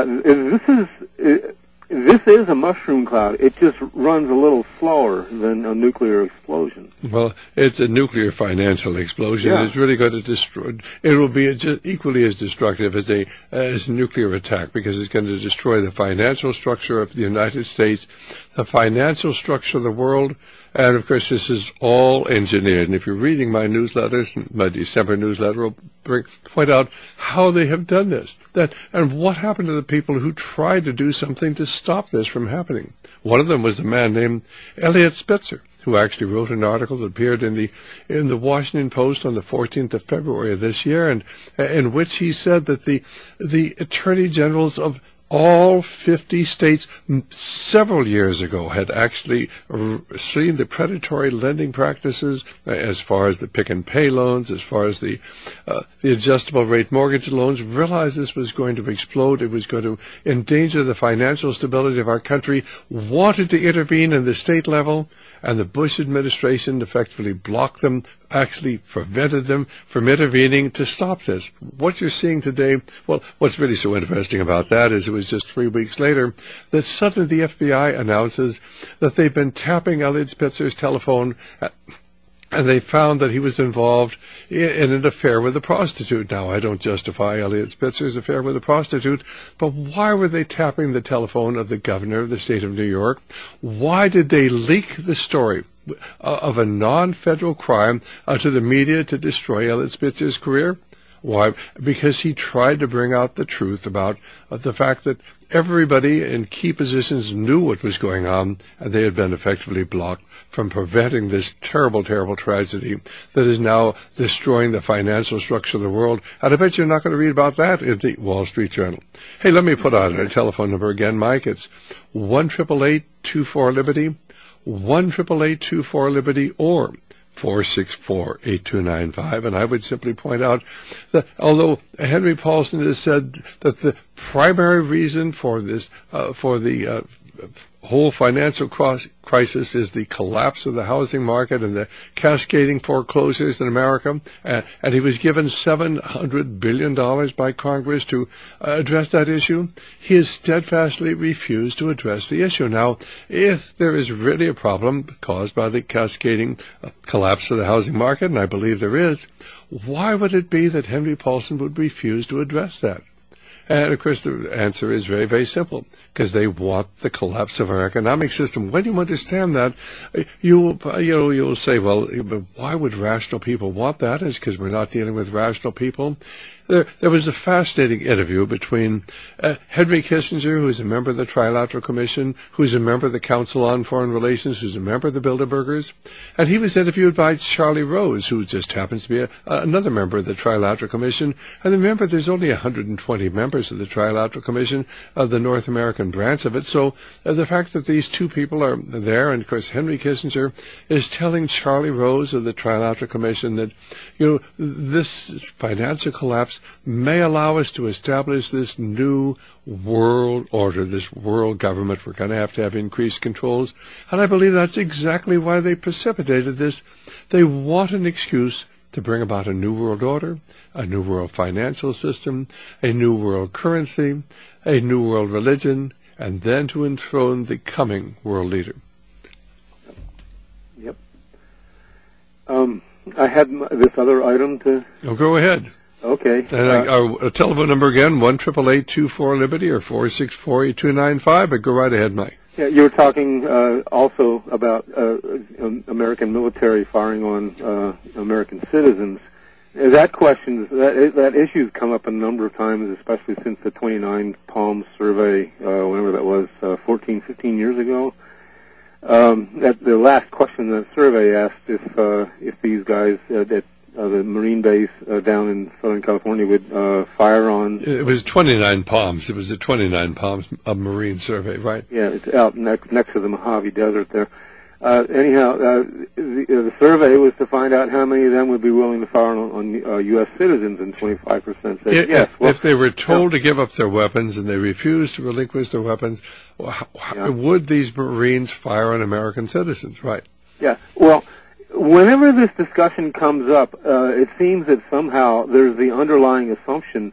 this is a mushroom cloud. It just runs a little slower than a nuclear explosion. Well, it's a nuclear financial explosion. Yeah. It's really going to destroy. It will be just equally as destructive as a nuclear attack, because it's going to destroy the financial structure of the United States, the financial structure of the world. And, of course, this is all engineered. And if you're reading my newsletters, my December newsletter will point out how they have done this. And what happened to the people who tried to do something to stop this from happening. One of them was a man named Eliot Spitzer, who actually wrote an article that appeared in the Washington Post on the 14th of February of this year, and in which he said that the attorney generals of all 50 states several years ago had actually seen the predatory lending practices as far as the pick and pay loans, as far as the adjustable rate mortgage loans, realized this was going to explode. It was going to endanger the financial stability of our country, wanted to intervene in the state level, and the Bush administration effectively blocked them, actually prevented them from intervening to stop this. What you're seeing today, well, what's really so interesting about that is it was just 3 weeks later that suddenly the FBI announces that they've been tapping Eliot Spitzer's telephone, and they found that he was involved in an affair with a prostitute. Now, I don't justify Eliot Spitzer's affair with a prostitute, but why were they tapping the telephone of the governor of the state of New York? Why did they leak the story of a non-federal crime to the media to destroy Eliot Spitzer's career? Why? Because he tried to bring out the truth about the fact that everybody in key positions knew what was going on, and they had been effectively blocked from preventing this terrible, terrible tragedy that is now destroying the financial structure of the world. And I bet you're not going to read about that in the Wall Street Journal. Hey, let me put out our telephone number again, Mike. It's 1-888-24-LIBERTY, 1-888-24-LIBERTY, or 464-8295. And I would simply point out that although Henry Paulson has said that the primary reason for this, for the whole financial crisis is the collapse of the housing market and the cascading foreclosures in America, and he was given $700 billion by Congress to address that issue, he has steadfastly refused to address the issue. Now, if there is really a problem caused by the cascading collapse of the housing market, and I believe there is, why would it be that Henry Paulson would refuse to address that? And, of course, the answer is very, very simple, because they want the collapse of our economic system. When you understand that, you'll say, well, why would rational people want that? It's because we're not dealing with rational people. There was a fascinating interview between Henry Kissinger, who's a member of the Trilateral Commission, who's a member of the Council on Foreign Relations, who's a member of the Bilderbergers, and he was interviewed by Charlie Rose, who just happens to be another member of the Trilateral Commission. And remember, there's only 120 members members of the Trilateral Commission, the North American branch of it. So the fact that these two people are there, and of course Henry Kissinger is telling Charlie Rose of the Trilateral Commission that, this financial collapse may allow us to establish this new world order, this world government. We're going to have increased controls. And I believe that's exactly why they precipitated this. They want an excuse to bring about a new world order, a new world financial system, a new world currency, a new world religion, and then to enthrone the coming world leader. Yep. I had this other item to... Oh, go ahead. Okay. And our telephone number again, 1-888-24-LIBERTY or 464-8295. But go right ahead, Mike. Yeah, you were talking also about American military firing on American citizens. That question, that issue's come up a number of times, especially since the 29 Palms survey, whenever that was, 14, 15 years ago. The last question in that survey asked if these guys at the Marine base down in Southern California would fire on... It was 29 Palms. It was a 29 Palms Marine survey, right? Yeah, it's out next to the Mojave Desert there. The survey was to find out how many of them would be willing to fire on U.S. citizens, and 25% said yes. Well, if they were told to give up their weapons and they refused to relinquish their weapons, would these Marines fire on American citizens, right? Yeah, well... Whenever this discussion comes up, it seems that somehow there's the underlying assumption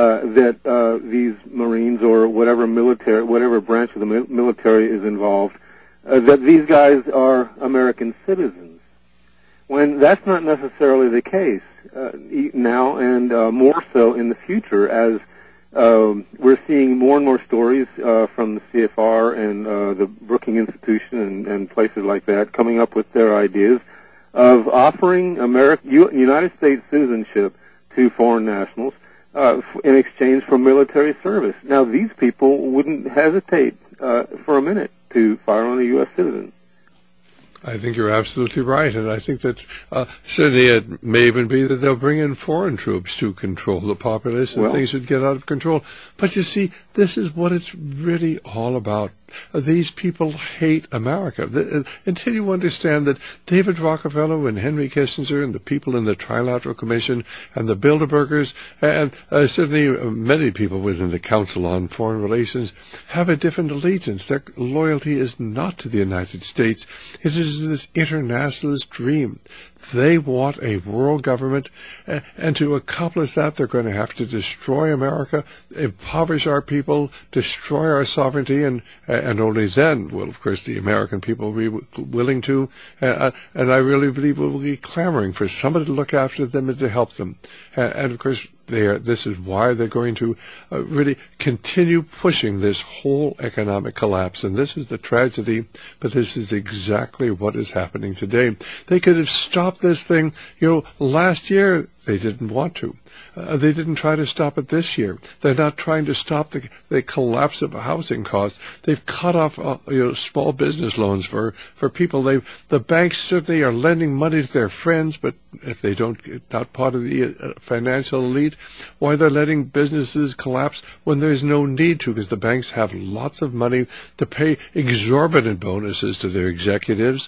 that these Marines or whatever branch of the military is involved, that these guys are American citizens. When that's not necessarily the case now, and more so in the future, as we're seeing more and more stories from the CFR and the Brookings Institution and places like that coming up with their ideas of offering United States citizenship to foreign nationals in exchange for military service. Now, these people wouldn't hesitate for a minute to fire on a U.S. citizen. I think you're absolutely right, and I think that certainly it may even be that they'll bring in foreign troops to control the populace, and things would get out of control. But you see, this is what it's really all about. These people hate America. Until you understand that David Rockefeller and Henry Kissinger and the people in the Trilateral Commission and the Bilderbergers and certainly many people within the Council on Foreign Relations have a different allegiance. Their loyalty is not to the United States. It is this internationalist dream. They want a world government, and to accomplish that, they're going to have to destroy America, impoverish our people, destroy our sovereignty, and only then will, of course, the American people be willing to, and I really believe will be clamoring for somebody to look after them and to help them. And of course, this is why they're going to really continue pushing this whole economic collapse. And this is the tragedy, but this is exactly what is happening today. They could have stopped this thing, last year. They didn't want to. They didn't try to stop it this year. They're not trying to stop the collapse of housing costs. They've cut off small business loans for people. The banks certainly are lending money to their friends, but if they not part of the financial elite, why they're letting businesses collapse when there's no need to, because the banks have lots of money to pay exorbitant bonuses to their executives,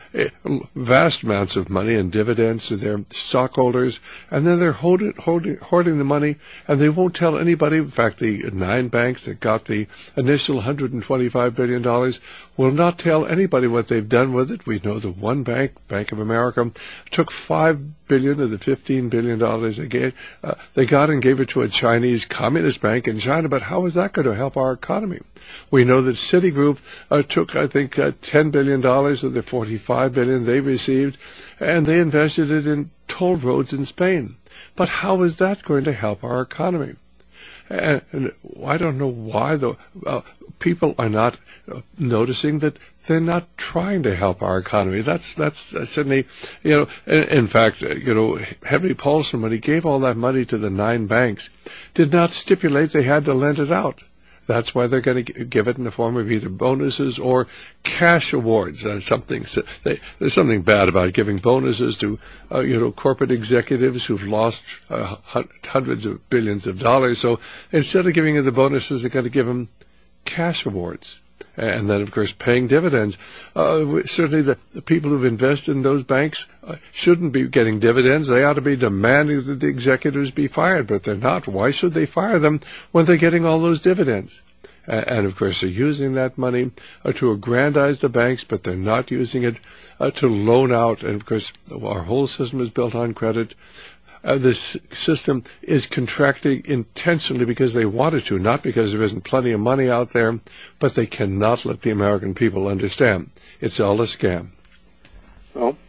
vast amounts of money in dividends to their stockholders, and then they're hoarding the money, and they won't tell anybody. In fact, the 9 banks that got the initial $125 billion will not tell anybody what they've done with it. We know that one bank, Bank of America, took $5 billion of the $15 billion they got and gave it to a Chinese communist bank in China. But how is that going to help our economy? We know that Citigroup took, I think, $10 billion of the $45 billion they received, and they invested it in toll roads in Spain. But how is that going to help our economy? And I don't know why people are not noticing that they're not trying to help our economy. That's certainly, in fact, Henry Paulson, when he gave all that money to the 9 banks, did not stipulate they had to lend it out. That's why they're going to give it in the form of either bonuses or cash awards. There's something bad about giving bonuses to corporate executives who've lost hundreds of billions of dollars. So instead of giving them the bonuses, they're going to give them cash awards. And then, of course, paying dividends. Certainly the people who've invested in those banks shouldn't be getting dividends. They ought to be demanding that the executives be fired, but they're not. Why should they fire them when they're getting all those dividends? And, of course, they're using that money to aggrandize the banks, but they're not using it to loan out. And, of course, our whole system is built on credit. This system is contracting intentionally because they wanted to, not because there isn't plenty of money out there, but they cannot let the American people understand. It's all a scam. Well,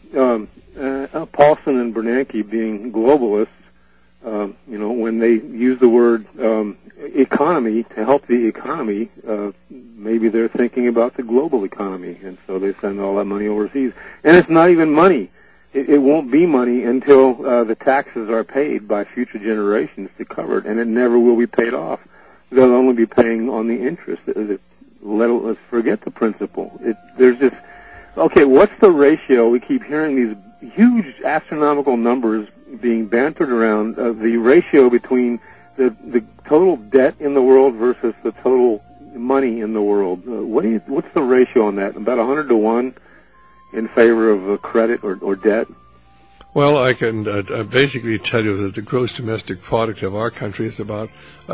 Paulson and Bernanke, being globalists, when they use the word economy to help the economy, maybe they're thinking about the global economy, and so they send all that money overseas. And it's not even money. It won't be money until the taxes are paid by future generations to cover it, and it never will be paid off. They'll only be paying on the interest. Let's forget the principal. What's the ratio? We keep hearing these huge astronomical numbers being bantered around, the ratio between the total debt in the world versus the total money in the world. What's the ratio on that? About 100 to 1? In favor of credit or debt? Well, I can basically tell you that the gross domestic product of our country is about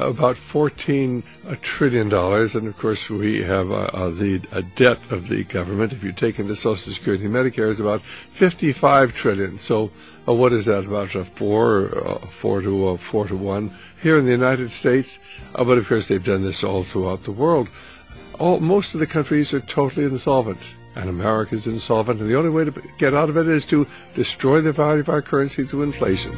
$14 trillion, and of course we have the debt of the government. If you take into Social Security and Medicare, is about $55 trillion. So what is that? About four to 1 here in the United States. But of course they've done this all throughout the world. Most of the countries are totally insolvent. And America is insolvent, and the only way to get out of it is to destroy the value of our currency through inflation.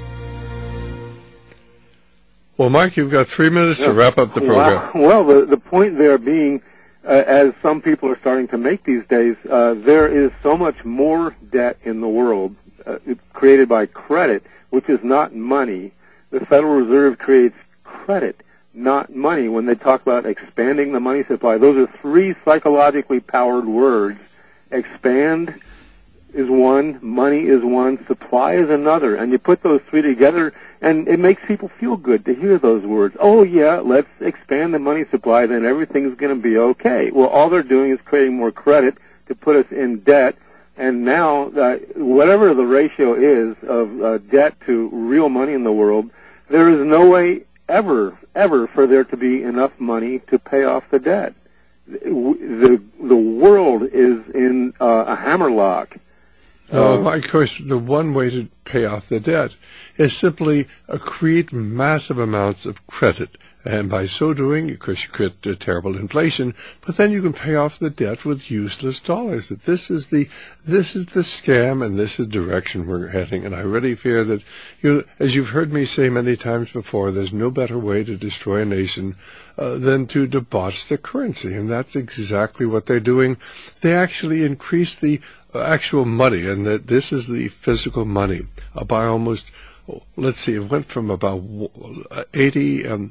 Well, Mark, you've got 3 minutes to wrap up the program. Well, the point there being, as some people are starting to make these days, there is so much more debt in the world created by credit, which is not money. The Federal Reserve creates credit, not money. When they talk about expanding the money supply, those are three psychologically powered words. Expand is one, money is one, supply is another, and you put those three together, and it makes people feel good to hear those words. Oh, yeah, let's expand the money supply, then everything's going to be okay. Well, all they're doing is creating more credit to put us in debt, and now, whatever the ratio is of debt to real money in the world, there is no way ever for there to be enough money to pay off the debt. The world is in a hammerlock. Of course, the one way to pay off the debt is simply create massive amounts of credit. And by so doing, of course, you create terrible inflation, but then you can pay off the debt with useless dollars. That this is the scam, and this is the direction we're heading. And I really fear that, as you've heard me say many times before, there's no better way to destroy a nation than to debauch the currency, and that's exactly what they're doing. They actually increase the actual money, and that this is the physical money, by almost. Let's see, it went from about $880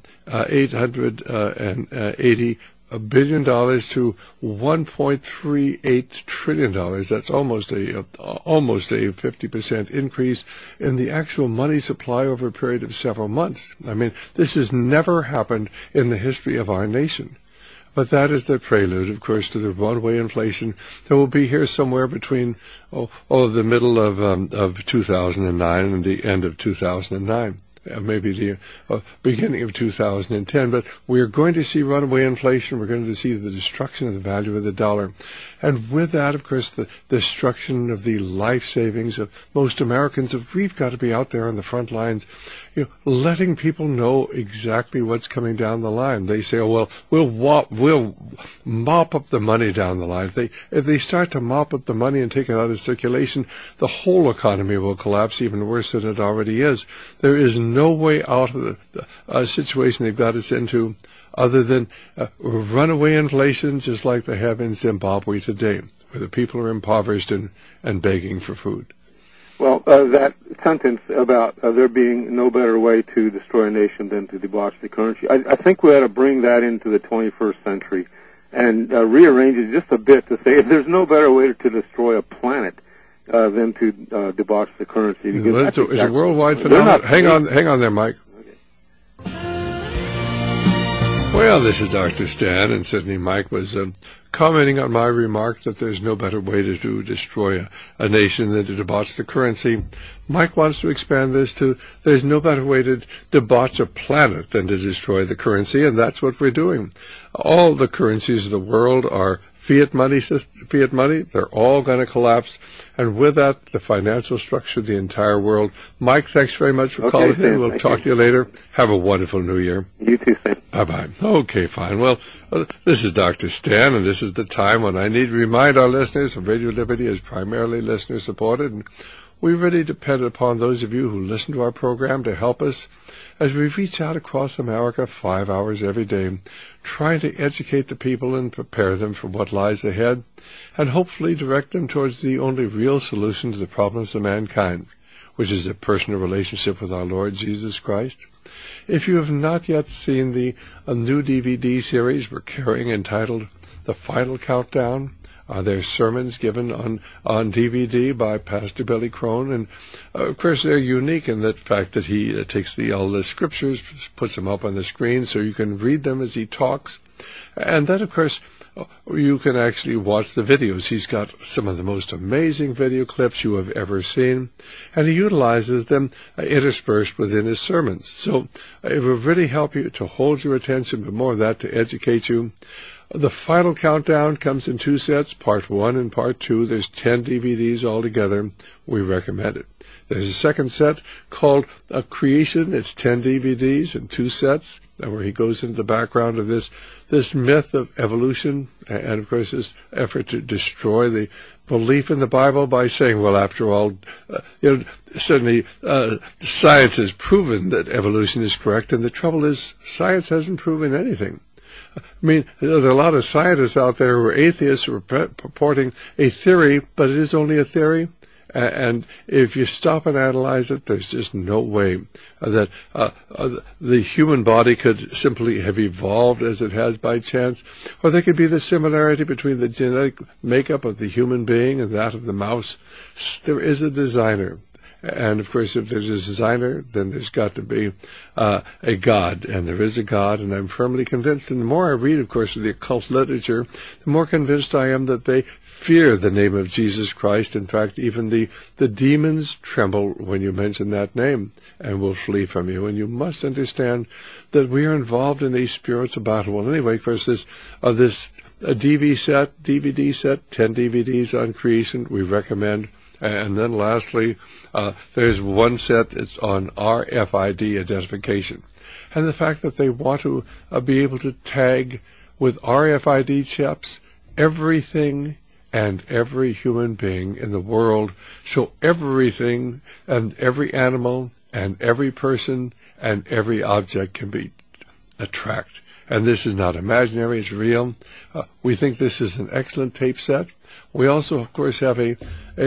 billion to $1.38 trillion. That's almost a 50% increase in the actual money supply over a period of several months. I mean, this has never happened in the history of our nation. But that is the prelude, of course, to the runaway inflation that will be here somewhere between the middle of 2009 and the end of 2009. Maybe the beginning of 2010, but we're going to see runaway inflation. We're going to see the destruction of the value of the dollar. And with that, of course, the destruction of the life savings of most Americans. We've got to be out there on the front lines, letting people know exactly what's coming down the line. They say, we'll mop up the money down the line. If they start to mop up the money and take it out of circulation, the whole economy will collapse even worse than it already is. There is no way out of the situation they've got us into other than runaway inflation, just like they have in Zimbabwe today, where the people are impoverished and begging for food. Well, that sentence about there being no better way to destroy a nation than to debauch the currency, I think we ought to bring that into the 21st century and rearrange it just a bit to say there's no better way to destroy a planet than to debauch the currency. Because it's a worldwide phenomenon. Hang on there, Mike. Well, this is Dr. Stan, and certainly Mike was commenting on my remark that there's no better way to destroy a nation than to debauch the currency. Mike wants to expand this to there's no better way to debauch a planet than to destroy the currency, and that's what we're doing. All the currencies of the world are fiat money. They're all going to collapse, and with that, the financial structure of the entire world. Mike, thanks very much for calling in. We'll talk to you later. Have a wonderful New Year. You too, Sam. Bye-bye. Okay, fine. Well, this is Dr. Stan, and this is the time when I need to remind our listeners that Radio Liberty is primarily listener-supported, and we really depend upon those of you who listen to our program to help us as we reach out across America 5 hours every day, trying to educate the people and prepare them for what lies ahead, and hopefully direct them towards the only real solution to the problems of mankind, which is a personal relationship with our Lord Jesus Christ. If you have not yet seen the new DVD series we're carrying entitled The Final Countdown, there's sermons given on DVD by Pastor Billy Crone, and of course they're unique in the fact that he takes all the scriptures, puts them up on the screen so you can read them as he talks, and then of course you can actually watch the videos. He's got some of the most amazing video clips you have ever seen, and he utilizes them interspersed within his sermons. So it will really help you to hold your attention, but more of that to educate you. The Final Countdown comes in 2 sets, Part 1 and Part 2. There's 10 DVDs altogether. We recommend it. There's a second set called Creation. It's 10 DVDs in 2 sets, where he goes into the background of this myth of evolution, and of course this effort to destroy the belief in the Bible by saying, well, after all, certainly science has proven that evolution is correct, and the trouble is science hasn't proven anything. I mean, there are a lot of scientists out there who are atheists who are purporting a theory, but it is only a theory. And if you stop and analyze it, there's just no way that the human body could simply have evolved as it has by chance, or there could be the similarity between the genetic makeup of the human being and that of the mouse. There is a designer. And, of course, if there's a designer, then there's got to be a God, and there is a God, and I'm firmly convinced. And the more I read, of course, of the occult literature, the more convinced I am that they fear the name of Jesus Christ. In fact, even the demons tremble when you mention that name and will flee from you. And you must understand that we are involved in a spiritual battle. Well, anyway, of course, this DVD set, 10 DVDs on creation, we recommend. And then lastly, there's one set that's on RFID identification. And the fact that they want to be able to tag with RFID chips everything and every human being in the world, so everything and every animal and every person and every object can be tracked. And this is not imaginary, it's real. We think this is an excellent tape set. We also, of course, have a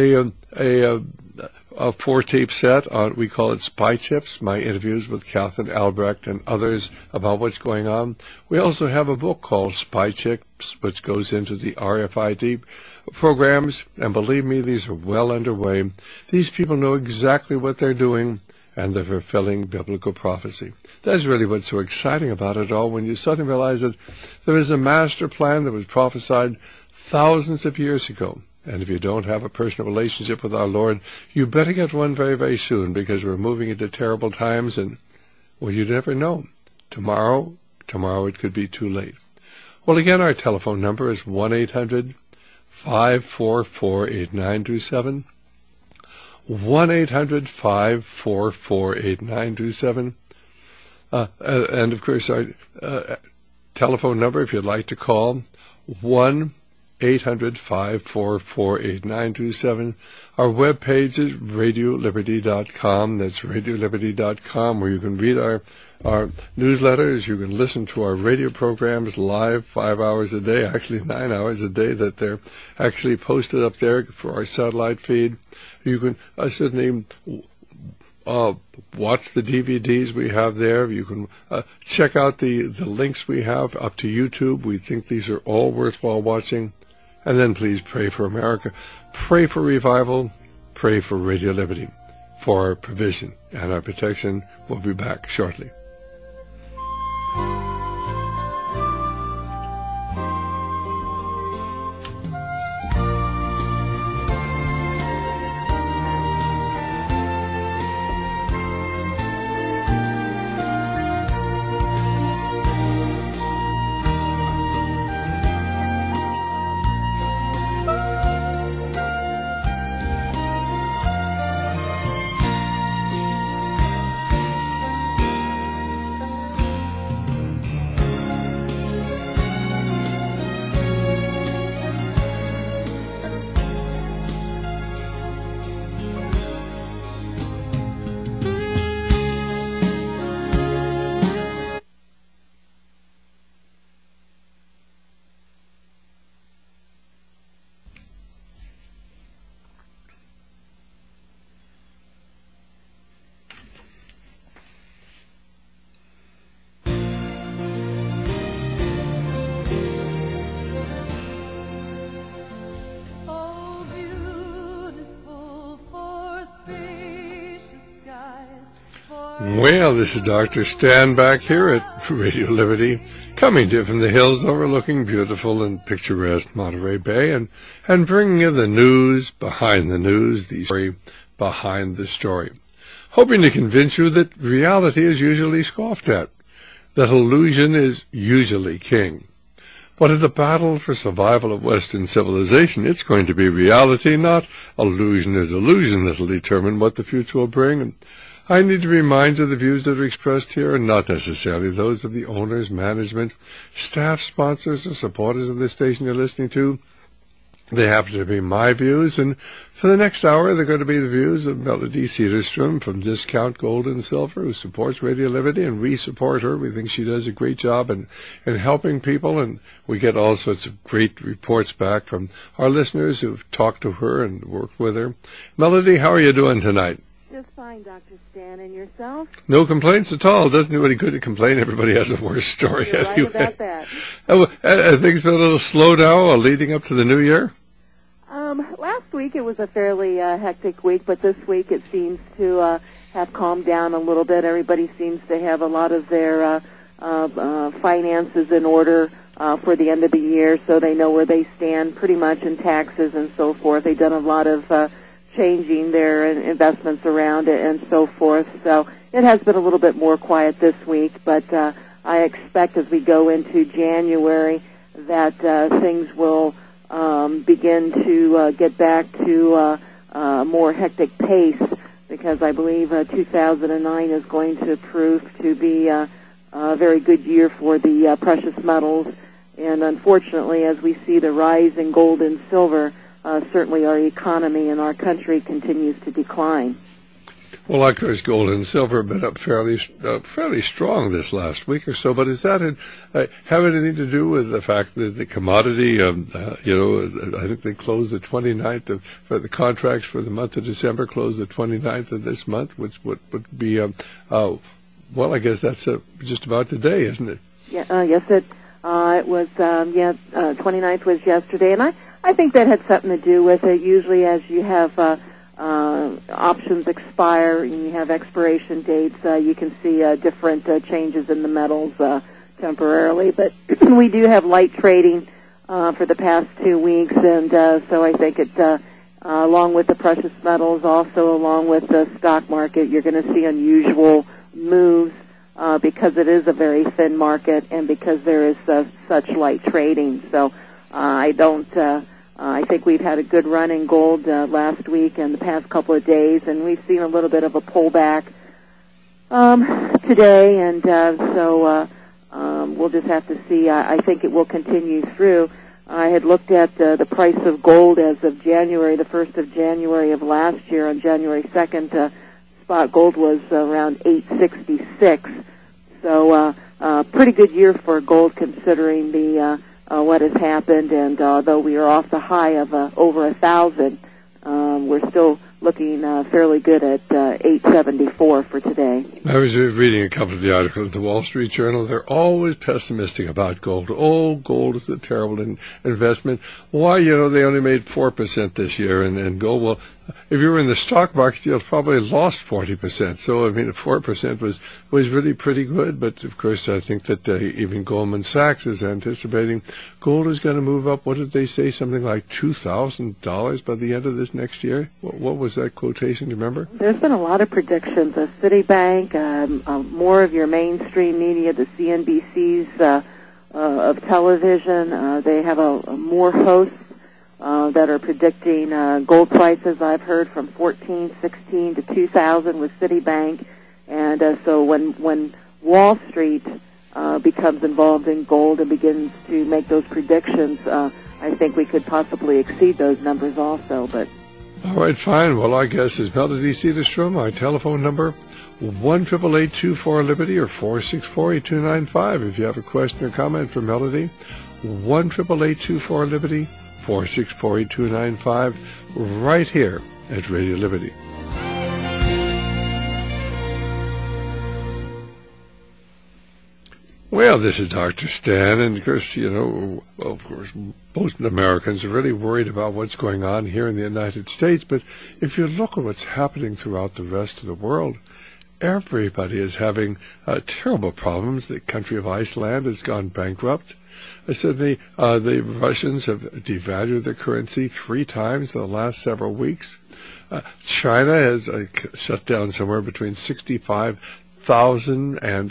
4-tape set on, we call it Spy Chips, my interviews with Catherine Albrecht and others about what's going on. We also have a book called Spy Chips, which goes into the RFID programs, and believe me, these are well underway. These people know exactly what they're doing, and they're fulfilling biblical prophecy. That's really what's so exciting about it all, when you suddenly realize that there is a master plan that was prophesied thousands of years ago. And if you don't have a personal relationship with our Lord, you better get one very, very soon, because we're moving into terrible times, and, well, you never know. Tomorrow it could be too late. Well, again, our telephone number is 1-800-544-8927. 1-800-544-8927. And, of course, our telephone number, if you'd like to call, 1-800-544-8927. Our web page is RadioLiberty.com. That's RadioLiberty.com, where you can read our newsletters. You can listen to our radio programs live 5 hours a day, actually 9 hours a day, that they're actually posted up there for our satellite feed. You can certainly watch the DVDs we have there. You can check out the links we have up to YouTube. We think these are all worthwhile watching. And then please pray for America. Pray for revival. Pray for Radio Liberty, for our provision and our protection. We'll be back shortly. Well, this is Dr. Stan back here at Radio Liberty, coming to you from the hills overlooking beautiful and picturesque Monterey Bay, and bringing you the news, the story behind the story. Hoping to convince you that reality is usually scoffed at, that illusion is usually king. But in the battle for survival of Western civilization, it's going to be reality, not illusion or delusion, that will determine what the future will bring. And I need to remind you the views that are expressed here are not necessarily those of the owners, management, staff, sponsors, or supporters of the station you're listening to. They happen to be my views, and for the next hour, they're going to be the views of Melody Cedarstrom from Discount Gold and Silver, who supports Radio Liberty, and we support her. We think she does a great job in helping people, and we get all sorts of great reports back from our listeners who've talked to her and worked with her. Melody, how are you doing tonight? Just fine, Dr. Stan. And yourself? No complaints at all. It doesn't do any good to complain. Everybody has a worse story. You're anyway. right about that. Things been a little slow now leading up to the new year? Last week it was a fairly hectic week, but this week it seems to have calmed down a little bit. Everybody seems to have a lot of their finances in order for the end of the year, so they know where they stand pretty much in taxes and so forth. They've done a lot of changing their investments around it and so forth. So it has been a little bit more quiet this week, but I expect as we go into January that things will begin to get back to a more hectic pace, because I believe 2009 is going to prove to be a very good year for the precious metals. And unfortunately, as we see the rise in gold and silver, certainly our economy and our country continues to decline. Well, of course, gold and silver have been up fairly strong this last week or so. But is that have anything to do with the fact that the commodity, I think they closed the 29th for the contracts for the month of December closed the 29th of this month, which would be, well, I guess that's just about today, isn't it? Yeah, yes, it was. 29th was yesterday, and I think that had something to do with it. Usually, as you have options expire and you have expiration dates, you can see different changes in the metals temporarily. But we do have light trading for the past 2 weeks, and so I think it, along with the precious metals, also along with the stock market, you're going to see unusual moves because it is a very thin market and because there is such light trading. So I think we've had a good run in gold last week and the past couple of days, and we've seen a little bit of a pullback today, and so we'll just have to see. I think it will continue through. I had looked at the price of gold as of January, the 1st of January of last year. On January 2nd, spot gold was around $866. So pretty good year for gold considering the what has happened, and although we are off the high of over 1,000, we're still looking fairly good at 874 for today. I was reading a couple of the articles in the Wall Street Journal. They're always pessimistic about gold. Oh, gold is a terrible investment. Why, they only made 4% this year in gold. Well, if you were in the stock market, you'd probably lost 40%. So, 4% was really pretty good. But, of course, I think that even Goldman Sachs is anticipating gold is going to move up. What did they say? Something like $2,000 by the end of this next year? What was that quotation? Do you remember? There's been a lot of predictions. Citibank, more of your mainstream media, the CNBCs of television, they have more hosts that are predicting gold prices. I've heard from 14, 16 to 2,000 with Citibank. And so when Wall Street becomes involved in gold and begins to make those predictions, I think we could possibly exceed those numbers also. But all right, fine. Well, our guest is Melody Cedarstrom. My telephone number, 1-888-24-LIBERTY or 464-8295. If you have a question or comment for Melody, 1-888-24-LIBERTY, 464-8295, right here at Radio Liberty. Well, this is Dr. Stan, and of course, most Americans are really worried about what's going on here in the United States, but if you look at what's happening throughout the rest of the world, everybody is having terrible problems. The country of Iceland has gone bankrupt. I said the Russians have devalued their currency 3 times in the last several weeks. China has shut down somewhere between 65,000 and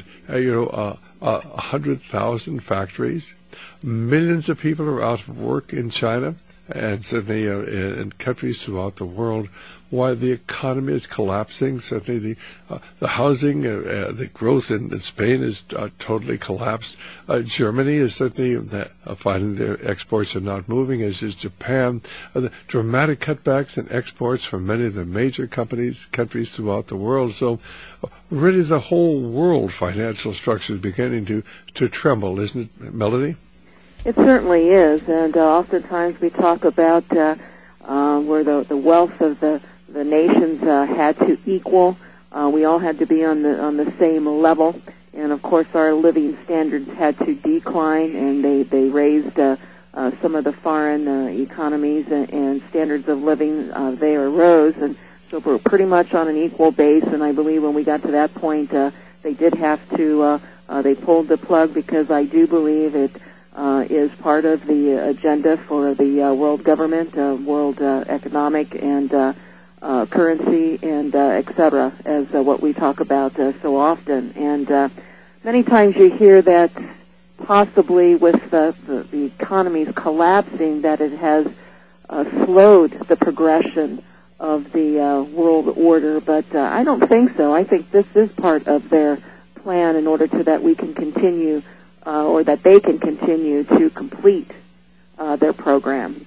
100,000 factories. Millions of people are out of work in China, and certainly in countries throughout the world. Why the economy is collapsing. Certainly the housing, the growth in Spain is totally collapsed. Germany is certainly finding their exports are not moving, as is Japan. The dramatic cutbacks in exports from many of the major countries throughout the world. So really the whole world financial structure is beginning to tremble, isn't it, Melody? It certainly is, and oftentimes we talk about where the wealth of the nations had to equal. We all had to be on the same level, and of course our living standards had to decline, and they raised some of the foreign economies and standards of living. They arose, and so we're pretty much on an equal base. And I believe when we got to that point, they did have to. They pulled the plug, because I do believe it is part of the agenda for the world government, world economic and currency and et cetera, as what we talk about so often. And many times you hear that possibly with the economies collapsing, that it has slowed the progression of the world order, but I don't think so. I think this is part of their plan in order to that we can continue or that they can continue to complete their program.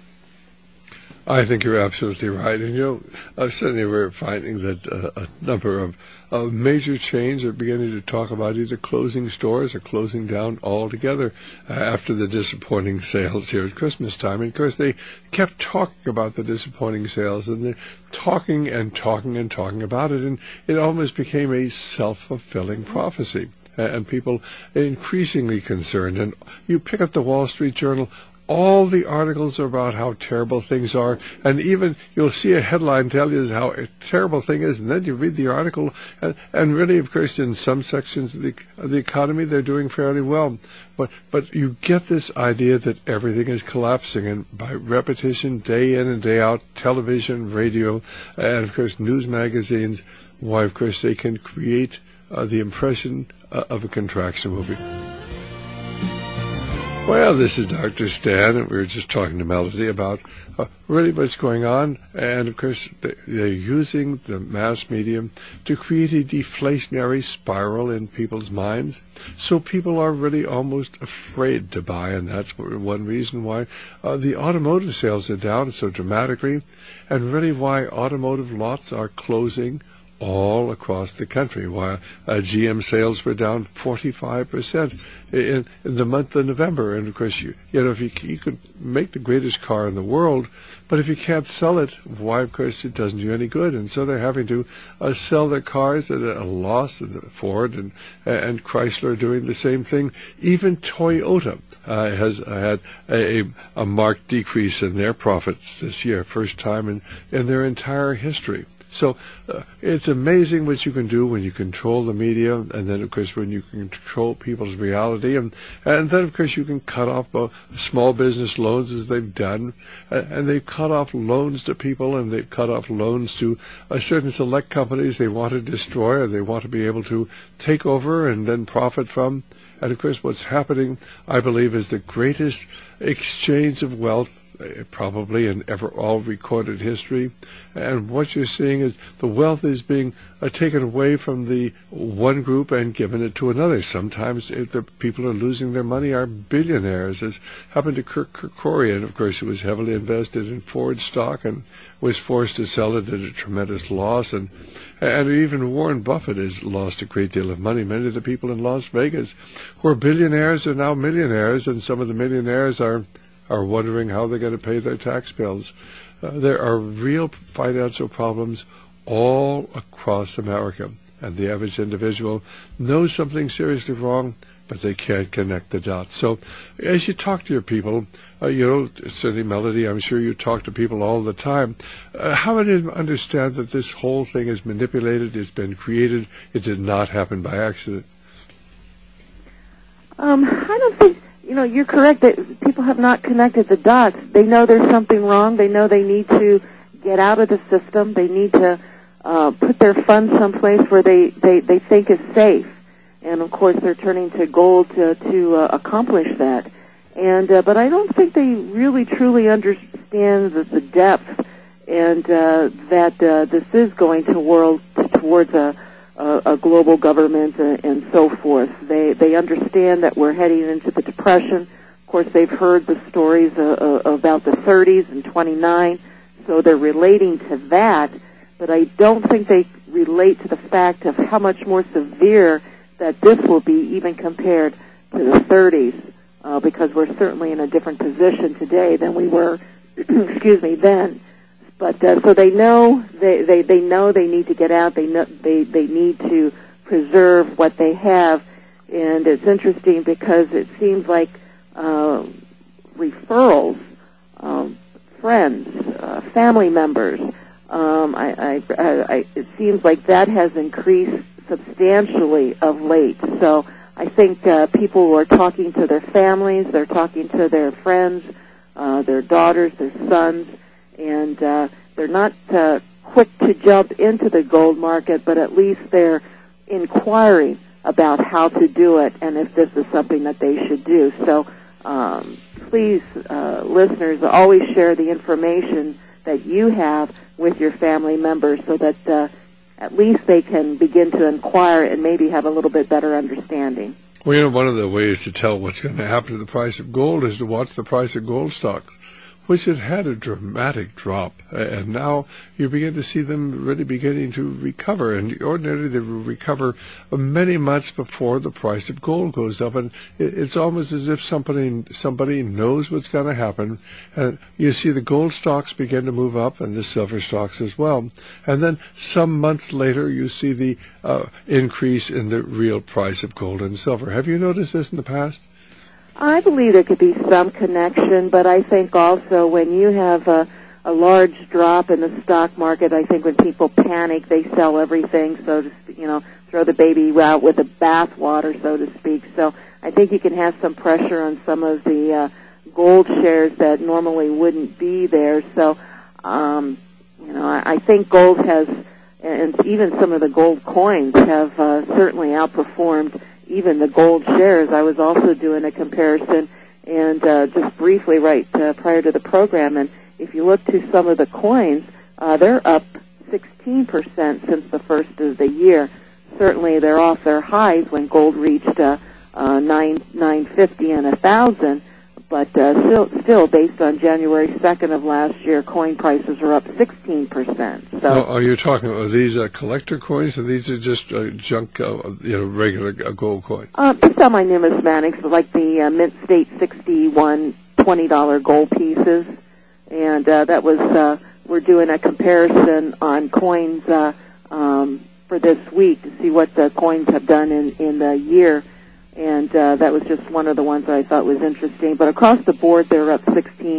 I think you're absolutely right. And, certainly we're finding that a number of major chains are beginning to talk about either closing stores or closing down altogether after the disappointing sales here at Christmas time. And, of course, they kept talking about the disappointing sales, and they're talking and talking and talking about it, and it almost became a self-fulfilling prophecy. And people are increasingly concerned. And you pick up the Wall Street Journal, all the articles are about how terrible things are, and even you'll see a headline tell you how a terrible thing is, and then you read the article, and really, of course, in some sections of the economy, they're doing fairly well. But you get this idea that everything is collapsing, and by repetition, day in and day out, television, radio, and, of course, news magazines, why, of course, they can create the impression of a contraction movie. Well, this is Dr. Stan, and we were just talking to Melody about really what's going on. And, of course, they're using the mass medium to create a deflationary spiral in people's minds. So people are really almost afraid to buy, and that's one reason why the automotive sales are down so dramatically, and really why automotive lots are closing all across the country, while GM sales were down 45% in the month of November. And of course, you know, if you could make the greatest car in the world, but if you can't sell it, why? Of course, it doesn't do any good. And so they're having to sell their cars at a loss. And Ford and Chrysler are doing the same thing. Even Toyota has had a marked decrease in their profits this year, first time in their entire history. So it's amazing what you can do when you control the media, and then, of course, when you can control people's reality. And then, of course, you can cut off small business loans, as they've done. And they've cut off loans to people, and they've cut off loans to certain select companies they want to destroy, or they want to be able to take over and then profit from. And, of course, what's happening, I believe, is the greatest exchange of wealth probably in ever all recorded history. And what you're seeing is the wealth is being taken away from the one group and given it to another. Sometimes if the people who are losing their money are billionaires, as happened to Kirk Kerkorian, of course, who was heavily invested in Ford stock and was forced to sell it at a tremendous loss. And even Warren Buffett has lost a great deal of money. Many of the people in Las Vegas who are billionaires are now millionaires, and some of the millionaires are wondering how they're going to pay their tax bills. There are real financial problems all across America, and the average individual knows something seriously wrong, but they can't connect the dots. So as you talk to your people, Cindy Melody, I'm sure you talk to people all the time. How many of them understand that this whole thing is manipulated, it's been created, it did not happen by accident? I don't think... you're correct that people have not connected the dots. They know there's something wrong. They know they need to get out of the system. They need to put their funds someplace where they think is safe. And, of course, they're turning to gold to accomplish that. And but I don't think they really truly understand the depth and that this is going towards a global government and so forth. They understand that we're heading into the Depression. Of course, they've heard the stories about the 30s and 29, so they're relating to that, but I don't think they relate to the fact of how much more severe that this will be even compared to the 30s, because we're certainly in a different position today than we were, then. But so they know they know they need to get out. They know they need to preserve what they have, and it's interesting because it seems like referrals, friends, family members. It seems like that has increased substantially of late. So I think people are talking to their families, they're talking to their friends, their daughters, their sons. And they're not quick to jump into the gold market, but at least they're inquiring about how to do it and if this is something that they should do. So please, listeners, always share the information that you have with your family members so that at least they can begin to inquire and maybe have a little bit better understanding. Well, one of the ways to tell what's going to happen to the price of gold is to watch the price of gold stocks, which had a dramatic drop, and now you begin to see them really beginning to recover. And ordinarily they will recover many months before the price of gold goes up, and it's almost as if somebody knows what's going to happen. And you see the gold stocks begin to move up, and the silver stocks as well. And then some months later, you see the increase in the real price of gold and silver. Have you noticed this in the past? I believe there could be some connection, but I think also when you have a large drop in the stock market, I think when people panic, they sell everything, so to throw the baby out with the bathwater, so to speak. So I think you can have some pressure on some of the gold shares that normally wouldn't be there. So, I think gold has, and even some of the gold coins have certainly outperformed even the gold shares. I was also doing a comparison, and just briefly prior to the program, and if you look to some of the coins, they're up 16% since the first of the year. Certainly they're off their highs when gold reached $950 and $1,000, But still, based on January 2nd of last year, coin prices are up 16%. So, now, are you talking about these collector coins, or these are just junk, regular gold coins? The semi-numismatics, like the Mint State 61 $20 gold pieces, and that was we're doing a comparison on coins for this week to see what the coins have done in the year. And that was just one of the ones that I thought was interesting. But across the board, they're up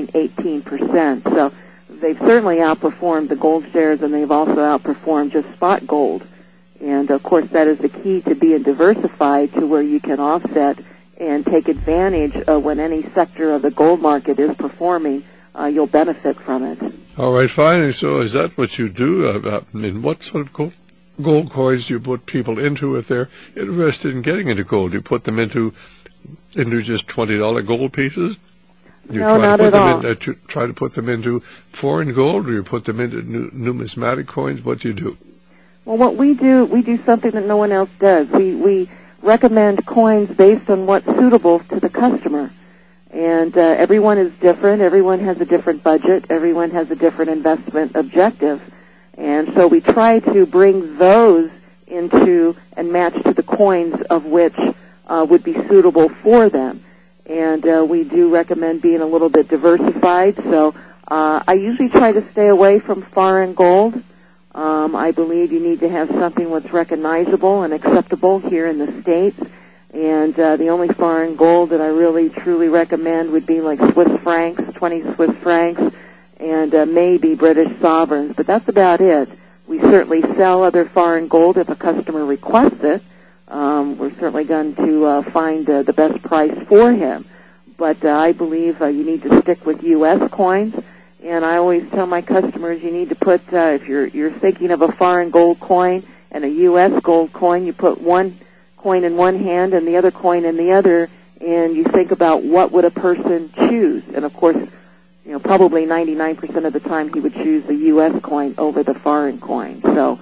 18%. So they've certainly outperformed the gold shares, and they've also outperformed just spot gold. And, of course, that is the key to being diversified to where you can offset and take advantage of when any sector of the gold market is performing. You'll benefit from it. All right, fine. And so is that what you do? In what sort of gold coins do you put people into if they're interested in getting into gold? Do you put them into just $20 gold pieces? No, not at all. Try to put them into foreign gold, or you put them into numismatic coins? What do you do? Well, what we do something that no one else does. We recommend coins based on what's suitable to the customer. And everyone is different. Everyone has a different budget. Everyone has a different investment objective. And so we try to bring those into and match to the coins of which would be suitable for them. And we do recommend being a little bit diversified. So I usually try to stay away from foreign gold. I believe you need to have something that's recognizable and acceptable here in the States. And the only foreign gold that I really, truly recommend would be like Swiss francs, 20 Swiss francs, and maybe British sovereigns. But that's about it. We certainly sell other foreign gold if a customer requests it. We're certainly going to find the best price for him. But I believe you need to stick with U.S. coins. And I always tell my customers you need to put, if you're thinking of a foreign gold coin and a U.S. gold coin, you put one coin in one hand and the other coin in the other, and you think about what would a person choose. And, of course, probably 99% of the time he would choose the U.S. coin over the foreign coin. So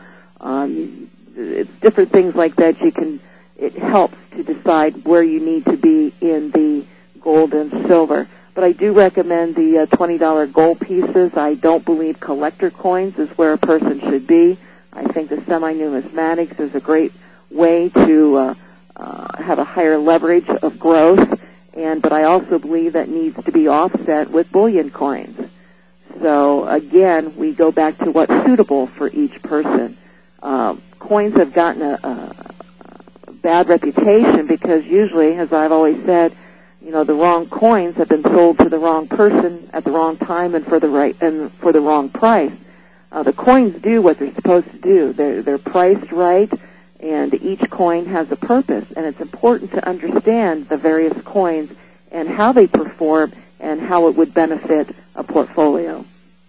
it's different things like that. It helps to decide where you need to be in the gold and silver. But I do recommend the $20 gold pieces. I don't believe collector coins is where a person should be. I think the semi-numismatics is a great way to have a higher leverage of growth, but I also believe that needs to be offset with bullion coins. So again, we go back to what's suitable for each person. Coins have gotten a bad reputation because usually, as I've always said, the wrong coins have been sold to the wrong person at the wrong time and for the wrong price. The coins do what they're supposed to do. They're priced right, and each coin has a purpose, and it's important to understand the various coins and how they perform and how it would benefit a portfolio.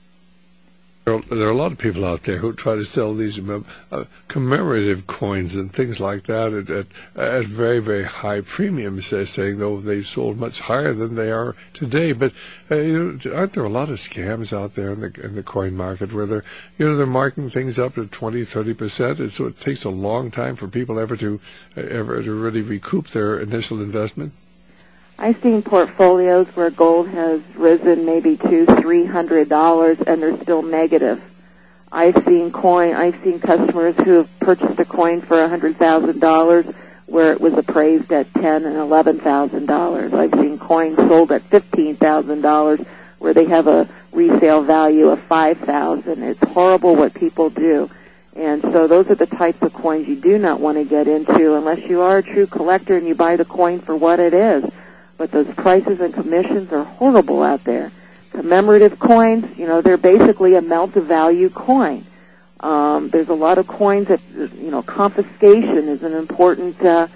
There are a lot of people out there who try to sell these commemorative coins and things like that at very, very high premiums. They're saying, though, they've sold much higher than they are today. But aren't there a lot of scams out there in the coin market where they're marking things up to 20-30%, and so it takes a long time for people ever to really recoup their initial investment? I've seen portfolios where gold has risen maybe $200-$300 and they're still negative. I've seen customers who have purchased a coin for $100,000 where it was appraised at $10,000 and $11,000. I've seen coins sold at $15,000 where they have a resale value of $5,000. It's horrible what people do. And so those are the types of coins you do not want to get into unless you are a true collector and you buy the coin for what it is. But those prices and commissions are horrible out there. Commemorative coins, they're basically a melt-to-value coin. There's a lot of coins that, confiscation is an important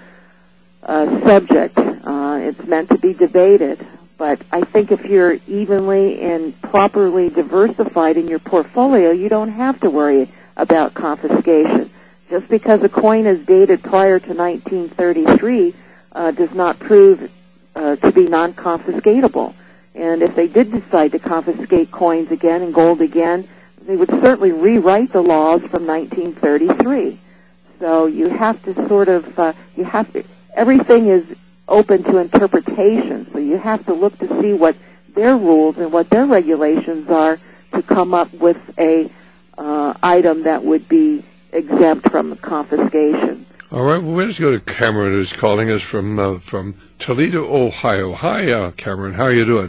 subject. It's meant to be debated. But I think if you're evenly and properly diversified in your portfolio, you don't have to worry about confiscation. Just because a coin is dated prior to 1933 does not prove to be non-confiscatable. And if they did decide to confiscate coins again and gold again, they would certainly rewrite the laws from 1933. So you have to everything is open to interpretation, so You have to look to see what their rules and what their regulations are to come up with a item that would be exempt from confiscation. All right, well, let's go to Cameron, who's calling us from Toledo, Ohio. Hi, Cameron. How are you doing?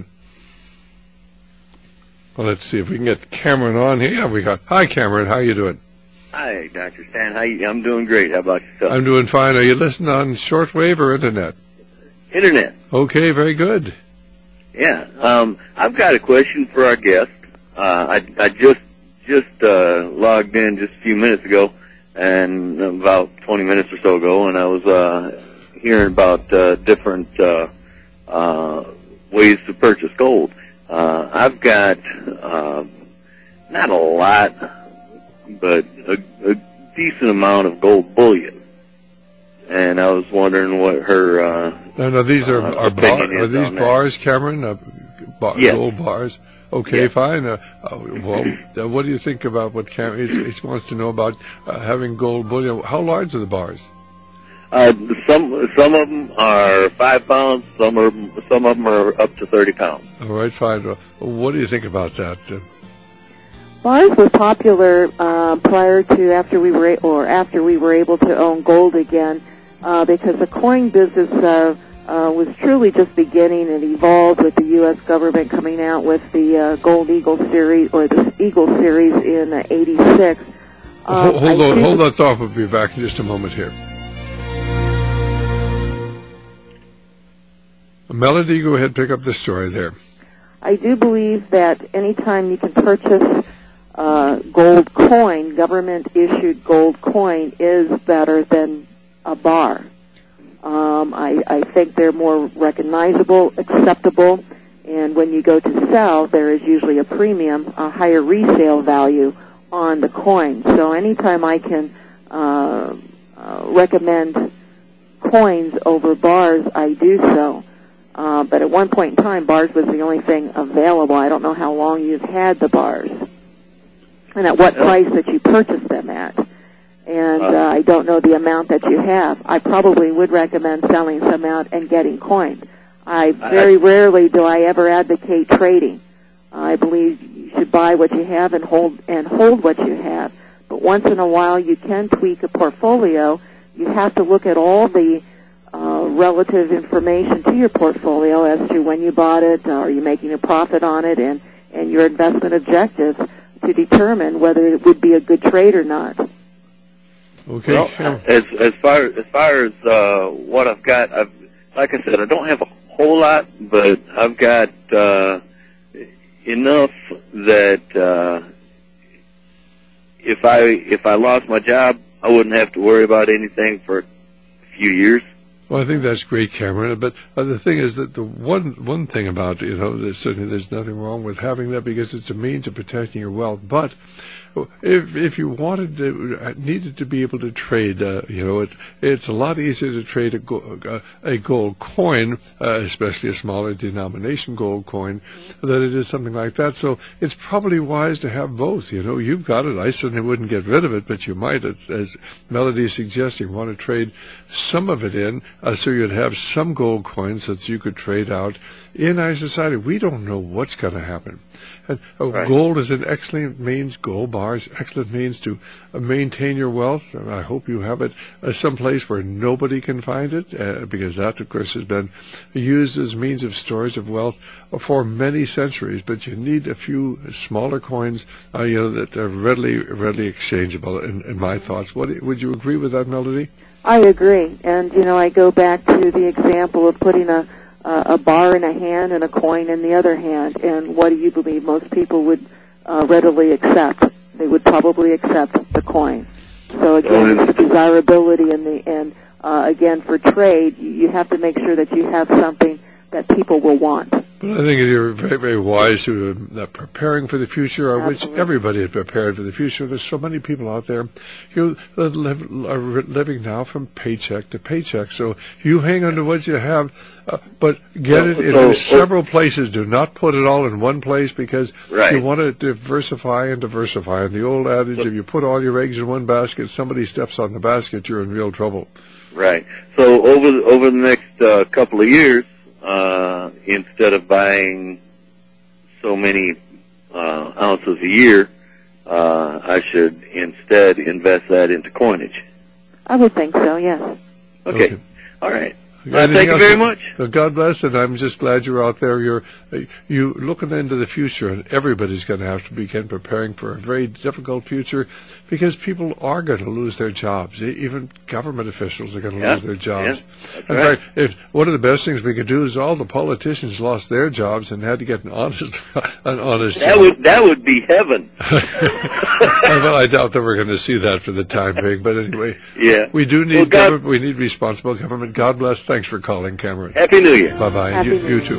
Well, let's see if we can get Cameron on here. Yeah, we got. Hi, Cameron. How are you doing? Hi, Dr. Stan. I'm doing great. How about yourself? I'm doing fine. Are you listening on shortwave or internet? Internet. Okay, very good. Yeah. I've got a question for our guest. I just logged in just a few minutes ago, and about 20 minutes or so ago, and I was hearing about different ways to purchase gold. I've got not a lot, but a decent amount of gold bullion, and I was wondering what her No, these are these bars, Cameron? Yes. Gold bars. Okay, yes. Fine. What do you think about what Cameron he wants to know about having gold bullion? How large are the bars? Some of them are 5 pounds. Some of them are up to 30 pounds. All right, fine. What do you think about that? Bars were popular after we were able to own gold again, because the coin business was truly just beginning. It evolved with the U.S. government coming out with the Gold Eagle series or the Eagle series in '86. Hold that thought. We'll be back in just a moment here. Melody, go ahead, pick up the story there. I do believe that anytime you can purchase gold coin, government-issued gold coin, is better than a bar. I think they're more recognizable, acceptable, and when you go to sell, there is usually a premium, a higher resale value on the coin. So anytime I can recommend coins over bars, I do so. But at one point in time, bars was the only thing available. I don't know how long you've had the bars and at what price that you purchased them at. And I don't know the amount that you have. I probably would recommend selling some out and getting coins. Very rarely do I ever advocate trading. I believe you should buy what you have and hold what you have. But once in a while, you can tweak a portfolio. You have to look at all the relative information to your portfolio as to when you bought it, are you making a profit on it, and your investment objectives to determine whether it would be a good trade or not. Okay. Well, sure. as far as what I've got, like I said, I don't have a whole lot, but I've got enough that if I lost my job, I wouldn't have to worry about anything for a few years. Well, I think that's great, Cameron. But the thing is that the one thing about certainly there's nothing wrong with having that because it's a means of protecting your wealth. But if you needed to be able to trade, it's a lot easier to trade a gold coin, especially a smaller denomination gold coin, than it is something like that. So it's probably wise to have both. You've got it. I certainly wouldn't get rid of it, but you might, as Melody is suggesting, want to trade some of it in, so you'd have some gold coins that you could trade out. In our society, we don't know what's going to happen. And right. Gold is an excellent means, gold bars, excellent means to maintain your wealth. And I hope you have it someplace where nobody can find it, because that, of course, has been used as means of storage of wealth for many centuries. But you need a few smaller coins, that are readily exchangeable, in my thoughts. Would you agree with that, Melody? I agree. And, I go back to the example of putting a bar in a hand and a coin in the other hand. And what do you believe most people would readily accept? They would probably accept the coin. So again, it's the desirability and again, for trade, you have to make sure that you have something that people will want. But I think you're very, very wise to preparing for the future. I wish everybody had prepared for the future. There's so many people out there who are living now from paycheck to paycheck. So you hang on to what you have, but get it in several places. Do not put it all in one place because you want to diversify and diversify. And the old adage, if you put all your eggs in one basket, somebody steps on the basket, you're in real trouble. Right. So over the next couple of years, instead of buying so many ounces a year, I should instead invest that into coinage. I would think so, yes. Okay. All right. Thank you very much. God bless, and I'm just glad you're out there. You're looking into the future, and everybody's going to have to begin preparing for a very difficult future because people are going to lose their jobs. Even government officials are going to lose their jobs. That's in right. fact, one of the best things we could do is all the politicians lost their jobs and had to get an honest job. That would be heaven. Well, I doubt that we're going to see that for the time being. But anyway, we do need government. We need responsible government. God bless. Thanks for calling, Cameron. Happy New Year. Bye-bye. You too.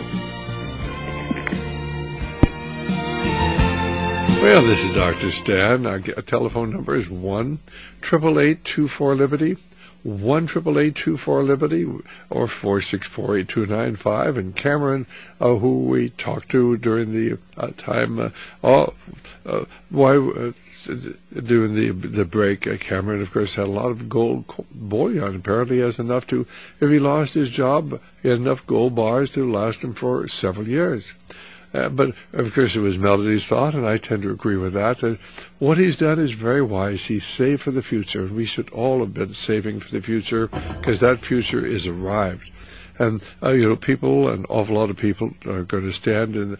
Well, this is Dr. Stan. Our telephone number is 1-888-24-LIBERTY, 1-888-24-LIBERTY, or 464-8295. And Cameron, who we talked to during the time, during the break, Cameron, of course, had a lot of gold bullion. Apparently, he has enough to, if he lost his job, he had enough gold bars to last him for several years. But, of course, it was Melody's thought, and I tend to agree with that. What he's done is very wise. He's saved for the future, and we should all have been saving for the future because that future is arrived. And, people, an awful lot of people are going to stand in,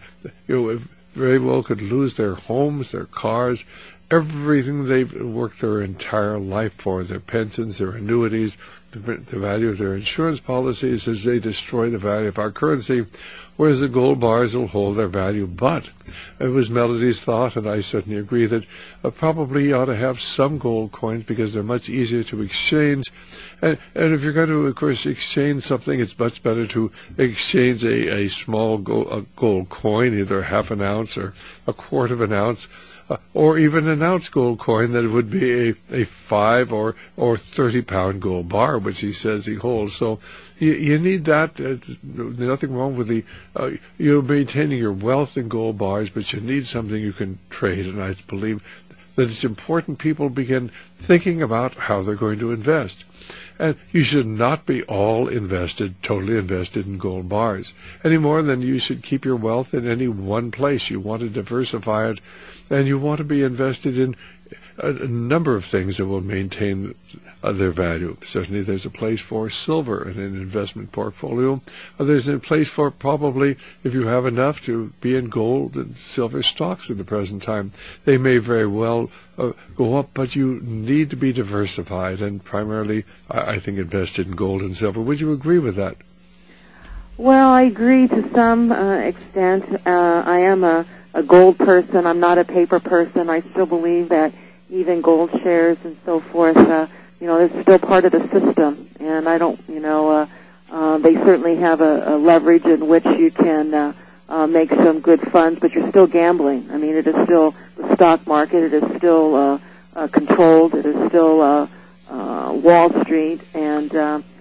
very well could lose their homes, their cars, everything they've worked their entire life for, their pensions, their annuities, the value of their insurance policies as they destroy the value of our currency, whereas the gold bars will hold their value. But it was Melody's thought, and I certainly agree, that probably you ought to have some gold coins because they're much easier to exchange. And if you're going to, of course, exchange something, it's much better to exchange a small gold coin, either half an ounce or a quarter of an ounce, or even an ounce gold coin, that it would be a 5 or 30-pound gold bar, which he says he holds. So you need that. There's nothing wrong with you're maintaining your wealth in gold bars, but you need something you can trade. And I believe that it's important people begin thinking about how they're going to invest. And you should not be totally invested in gold bars, any more than you should keep your wealth in any one place. You want to diversify it, and you want to be invested in a number of things that will maintain their value. Certainly there's a place for silver in an investment portfolio. There's a place for, probably, if you have enough, to be in gold and silver stocks at the present time. They may very well go up, but you need to be diversified and primarily, I think, invested in gold and silver. Would you agree with that? Well, I agree to some extent. I am a gold person. I'm not a paper person. I still believe that even gold shares and so forth, it's still part of the system. And I don't, they certainly have a leverage in which you can make some good funds, but you're still gambling. I mean, it is still the stock market. It is still controlled. It is still Wall Street. And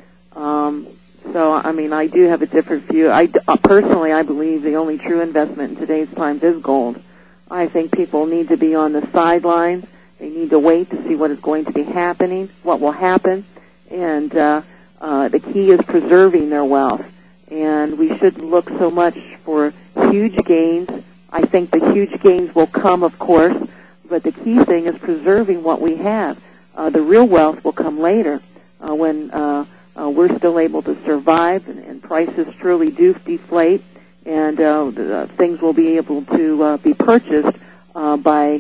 so, I mean, I do have a different view. Personally, I believe the only true investment in today's times is gold. I think people need to be on the sidelines. They need to wait to see what is going to be happening, what will happen, and the key is preserving their wealth. And we shouldn't look so much for huge gains. I think the huge gains will come, of course, but the key thing is preserving what we have. The real wealth will come later when we're still able to survive and prices truly do deflate, and things will be able to be purchased by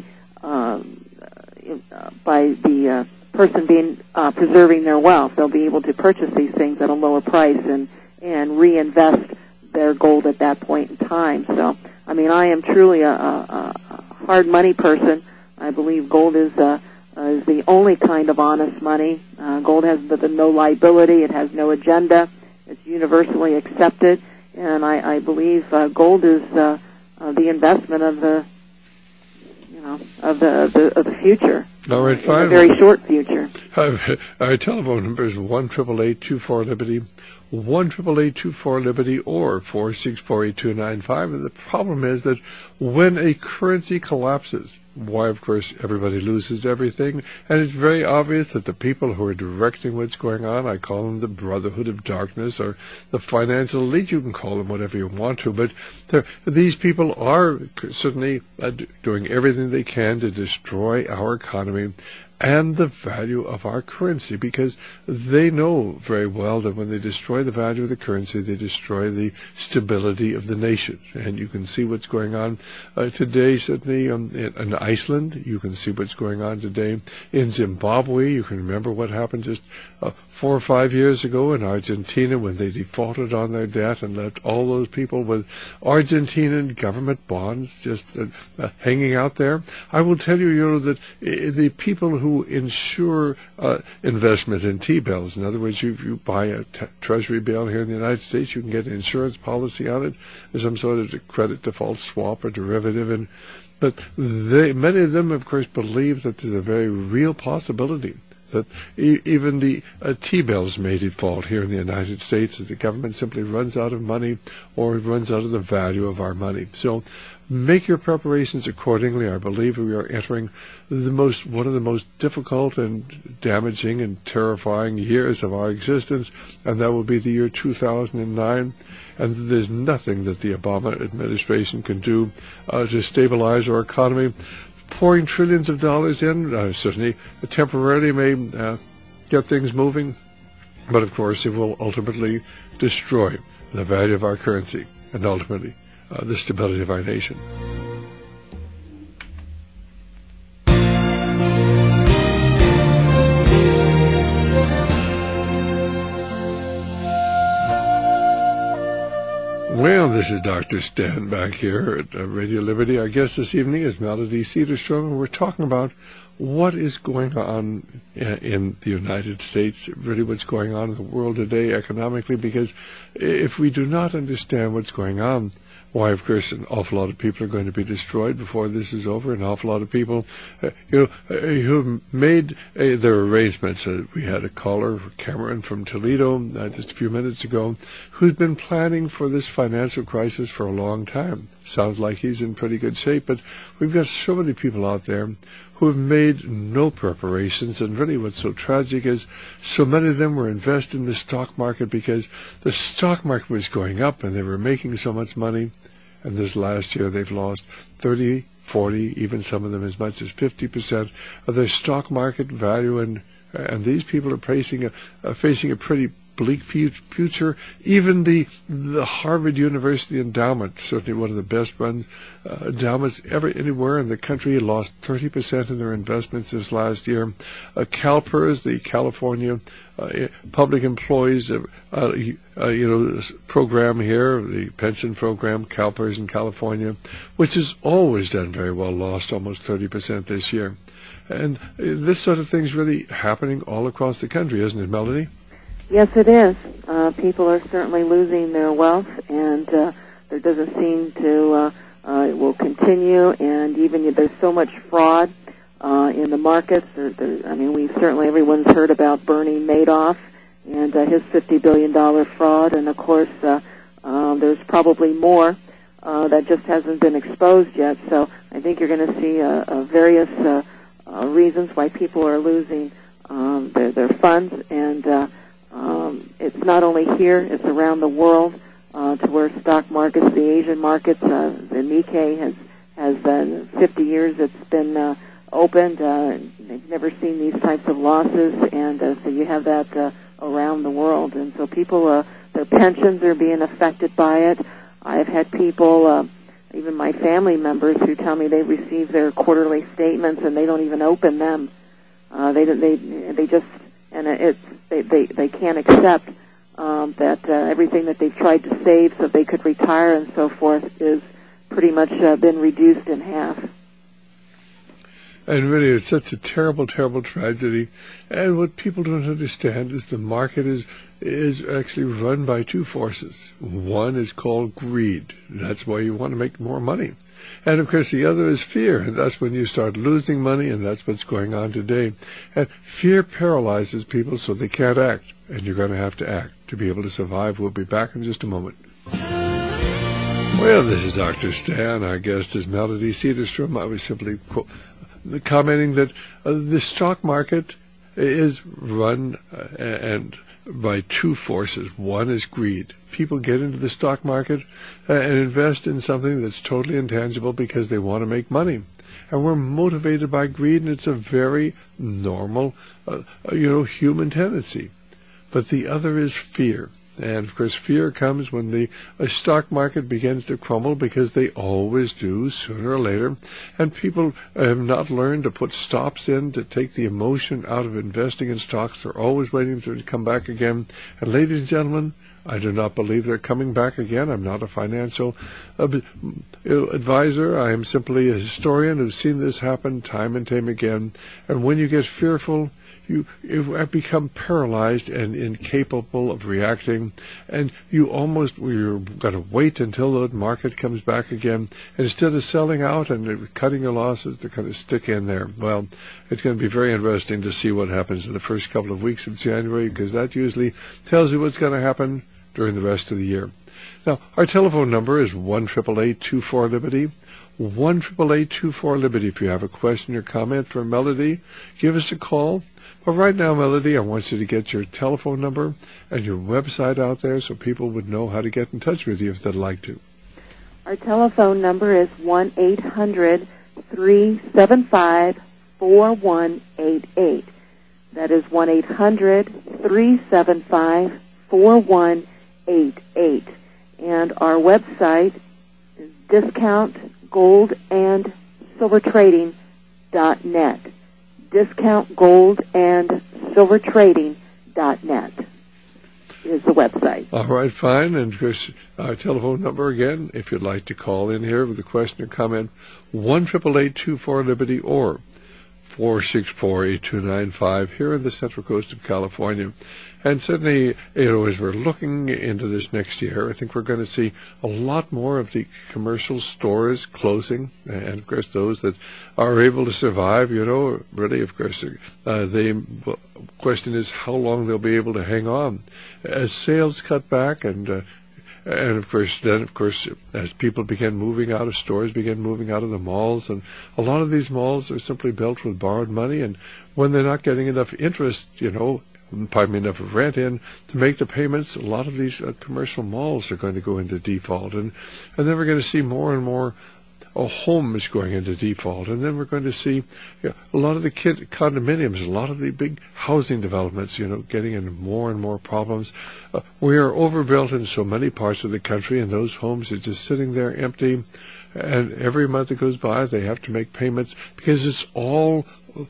the person being preserving their wealth. They'll be able to purchase these things at a lower price and reinvest their gold at that point in time. So, I mean, I am truly a hard money person. I believe gold is the only kind of honest money. Gold has no liability. It has no agenda. It's universally accepted, and I believe gold is the investment of the future. All right, fine. A very short future. Our telephone number is 1-888-24-LIBERTY, 1-888-24-LIBERTY, or 464-8295. And the problem is that when a currency collapses, why, of course, everybody loses everything. And it's very obvious that the people who are directing what's going on, I call them the Brotherhood of Darkness or the financial elite, you can call them whatever you want to, but these people are certainly doing everything they can to destroy our economy and the value of our currency, because they know very well that when they destroy the value of the currency, they destroy the stability of the nation. And you can see what's going on today, certainly in Iceland. You can see what's going on today in Zimbabwe. You can remember what happened just 4 or 5 years ago in Argentina when they defaulted on their debt and left all those people with Argentinian government bonds just hanging out there. I will tell you, that the people who insure investment in T-bills, in other words, if you buy a treasury bill here in the United States, you can get an insurance policy on it, or some sort of credit default swap or derivative, but many of them, of course, believe that there's a very real possibility that even the T-bills may default here in the United States as the government simply runs out of money or runs out of the value of our money. So make your preparations accordingly. I believe we are entering one of the most difficult and damaging and terrifying years of our existence, and that will be the year 2009. And there's nothing that the Obama administration can do to stabilize our economy. Pouring trillions of dollars in certainly temporarily may get things moving, but of course it will ultimately destroy the value of our currency and ultimately the stability of our nation. Well, this is Dr. Stan back here at Radio Liberty. Our guest this evening is Melody Cedarstrom, and we're talking about what is going on in the United States, really what's going on in the world today economically, because if we do not understand what's going on, why, of course, an awful lot of people are going to be destroyed before this is over. An awful lot of people, who have made their arrangements. We had a caller, Cameron from Toledo, just a few minutes ago, who's been planning for this financial crisis for a long time. Sounds like he's in pretty good shape, but we've got so many people out there who have made no preparations, and really what's so tragic is so many of them were invested in the stock market because the stock market was going up and they were making so much money, and this last year they've lost 30, 40, even some of them as much as 50% of their stock market value, and these people are facing a pretty bleak future. Even the Harvard University endowment, certainly one of the best run endowments anywhere in the country, lost 30% of their investments this last year. CalPERS, the California Public Employees program here, the pension program, CalPERS in California, which has always done very well, lost almost 30% this year. And this sort of thing's really happening all across the country, isn't it, Melody? Yes, it is. People are certainly losing their wealth, and there doesn't seem to, it will continue, and even there's so much fraud in the markets. Everyone's heard about Bernie Madoff and his $50 billion fraud, and of course there's probably more that just hasn't been exposed yet. So I think you're going to see various reasons why people are losing their funds, and it's not only here, it's around the world, to where stock markets, the Asian markets, the Nikkei has been 50 years it's been opened. They've never seen these types of losses, and so you have that around the world. And so people, their pensions are being affected by it. I've had people, even my family members, who tell me they receive their quarterly statements and they don't even open them. They just, and they can't accept that everything that they've tried to save so they could retire and so forth is pretty much been reduced in half. And really, it's such a terrible, terrible tragedy. And what people don't understand is the market is actually run by two forces. One is called greed. That's why you want to make more money. And, of course, the other is fear, and that's when you start losing money, and that's what's going on today. And fear paralyzes people so they can't act, and you're going to have to act to be able to survive. We'll be back in just a moment. Well, Well, this is Dr. Stan. Our guest is Melody Cedarstrom. I was simply commenting that the stock market is run and by two forces. One is greed. People get into the stock market and invest in something that's totally intangible because they want to make money. And we're motivated by greed, and it's a very normal, human tendency. But the other is fear. And, of course, fear comes when the stock market begins to crumble, because they always do, sooner or later. And people have not learned to put stops in to take the emotion out of investing in stocks. They're always waiting for it to come back again. And, ladies and gentlemen, I do not believe they're coming back again. I'm not a financial advisor. I am simply a historian who's seen this happen time and time again. And when you get fearful, you have become paralyzed and incapable of reacting, and you're going to wait until the market comes back again. And instead of selling out and cutting your losses, to kind of stick in there. Well, it's going to be very interesting to see what happens in the first couple of weeks of January, because that usually tells you what's going to happen during the rest of the year. Now, our telephone number is 1-888-24-LIBERTY. 1-888-24-LIBERTY. If you have a question or comment for Melody, give us a call. But right now, Melody, I want you to get your telephone number and your website out there so people would know how to get in touch with you if they'd like to. Our telephone number is 1-800-375-4188. That is 1-800-375-4188. And our website is discountgoldandsilvertrading.net. discountgoldandsilvertrading.net is the website. All right, fine. And Chris, our telephone number again, if you'd like to call in here with a question or comment, 1-888-24-LIBERTY or 464-8295 here in the Central Coast of California. And certainly, as we're looking into this next year, I think we're going to see a lot more of the commercial stores closing, and of course those that are able to survive, really, of course, the question is how long they'll be able to hang on. As sales cut back and of course, as people begin moving out of stores, begin moving out of the malls, and a lot of these malls are simply built with borrowed money, and when they're not getting enough interest, enough of rent in to make the payments, a lot of these commercial malls are going to go into default, and then we're going to see more and more homes going into default, and then we're going to see a lot of the condominiums, a lot of the big housing developments, getting into more and more problems. We are overbuilt in so many parts of the country, and those homes are just sitting there empty, and every month that goes by, they have to make payments because it's all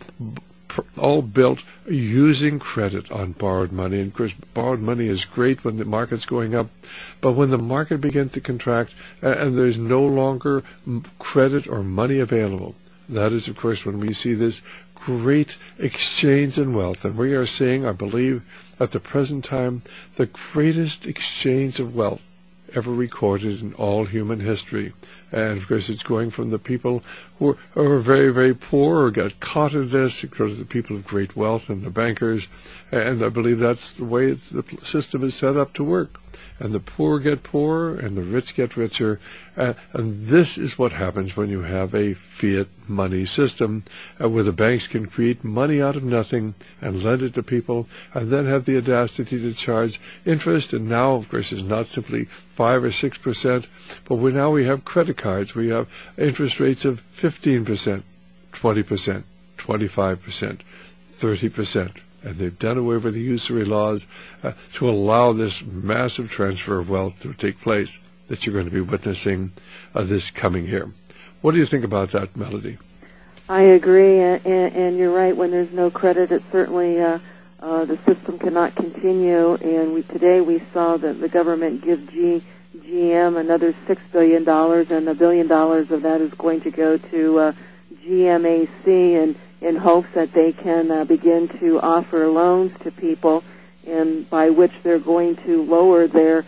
built using credit on borrowed money. And of course, borrowed money is great when the market's going up, but when the market begins to contract and there's no longer credit or money available, that is, of course, when we see this great exchange in wealth. And we are seeing, I believe, at the present time, the greatest exchange of wealth ever recorded in all human history. And of course, it's going from the people who are very, very poor or got caught in this, to the people of great wealth and the bankers. And I believe that's the way the system is set up to work. And the poor get poorer and the rich get richer. And this is what happens when you have a fiat money system where the banks can create money out of nothing and lend it to people and then have the audacity to charge interest. And now, of course, it's not simply 5 or 6%, but we have credit cards. We have interest rates of 15%, 20%, 25%, 30%. And they've done away with the usury laws to allow this massive transfer of wealth to take place that you're going to be witnessing this coming year. What do you think about that, Melody? I agree, and you're right. When there's no credit, it certainly the system cannot continue. And today we saw that the government give GM another $6 billion, and $1 billion of that is going to go to GMAC, and in hopes that they can begin to offer loans to people, and by which they're going to lower their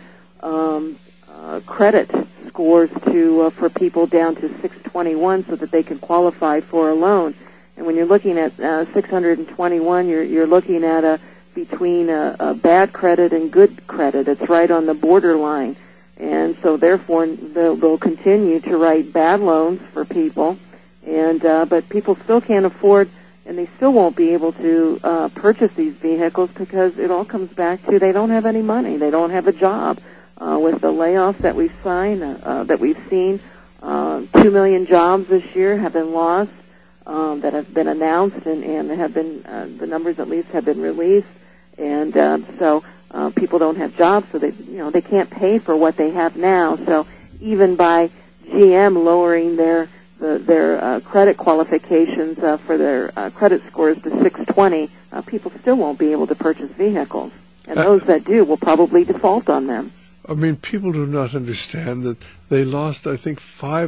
credit scores for people down to 621 so that they can qualify for a loan. And when you're looking at 621, you're looking at between a bad credit and good credit. It's right on the borderline. and so therefore they'll continue to write bad loans for people, and but people still can't afford, and they still won't be able to purchase these vehicles because it all comes back to they don't have any money, they don't have a job. With the layoffs that we've seen, 2 million jobs this year have been lost, that have been announced, and have been the numbers at least have been released, and so people don't have jobs, so they can't pay for what they have now. So even by GM lowering their credit qualifications for their credit scores to 620, people still won't be able to purchase vehicles, and those that do will probably default on them. I mean, people do not understand that they lost, I think,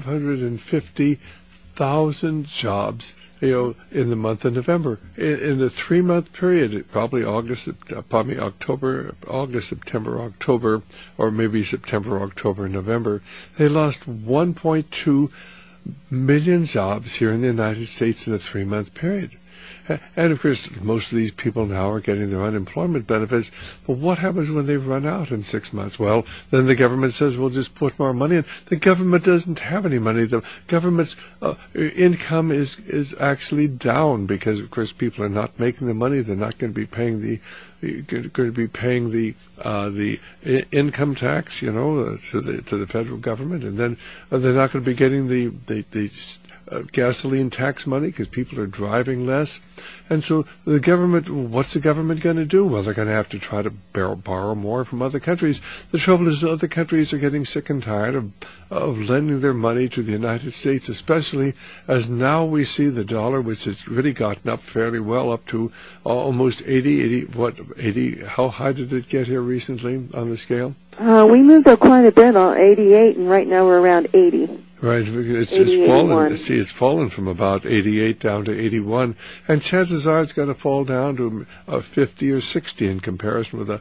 550,000 jobs, in the month of November. In a 3-month period, probably August, September, October, or maybe September, October, November, they lost 1.2 million jobs here in the United States in a 3-month period. And, of course, most of these people now are getting their unemployment benefits. But what happens when they run out in 6 months? Well, then the government says, we'll just put more money in. The government doesn't have any money. The government's income is actually down because, of course, people are not making the money. They're not going to be paying the income tax, to the federal government, and then they're not going to be getting the gasoline tax money because people are driving less. And so the government, what's the government going to do? Well, they're going to have to try to borrow more from other countries. The trouble is other countries are getting sick and tired of lending their money to the United States, especially as now we see the dollar, which has really gotten up fairly well, up to almost 80, how high did it get here recently on the scale? We moved up quite a bit on 88, and right now we're around 80. Right, it's fallen. See, it's fallen from about 88 down to 81, and chances are it's going to fall down to 50 or 60 in comparison with a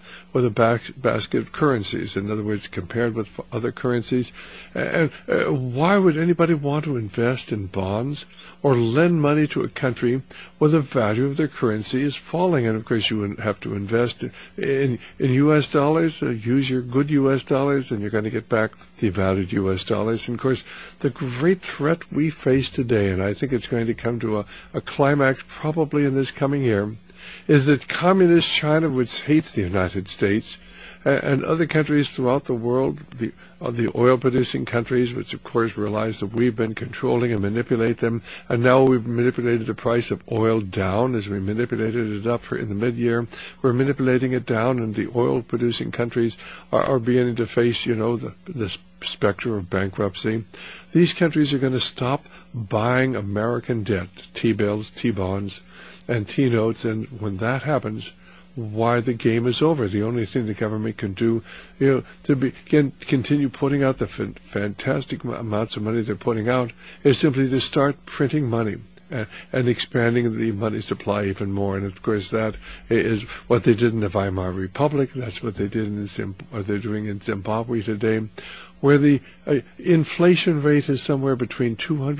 basket of currencies. In other words, compared with other currencies. And why would anybody want to invest in bonds or lend money to a country where the value of their currency is falling? And of course, you have to invest in U.S. dollars. Use your good U.S. dollars, and you're going to get back the valued U.S. dollars. And of course, the great threat we face today, and I think it's going to come to a climax probably in this coming year, is that communist China, which hates the United States, and other countries throughout the world, the oil-producing countries, which of course realize that we've been controlling and manipulate them, and now we've manipulated the price of oil down as we manipulated it up in the mid-year. We're manipulating it down, and the oil-producing countries are beginning to face, the specter of bankruptcy. These countries are going to stop buying American debt, T-bills, T-bonds, and T-notes, and when that happens, why the game is over. The only thing the government can do, to continue putting out the fantastic amounts of money they're putting out, is simply to start printing money and expanding the money supply even more. And of course, that is what they did in the Weimar Republic. That's what they did they're doing in Zimbabwe today, where the inflation rate is somewhere between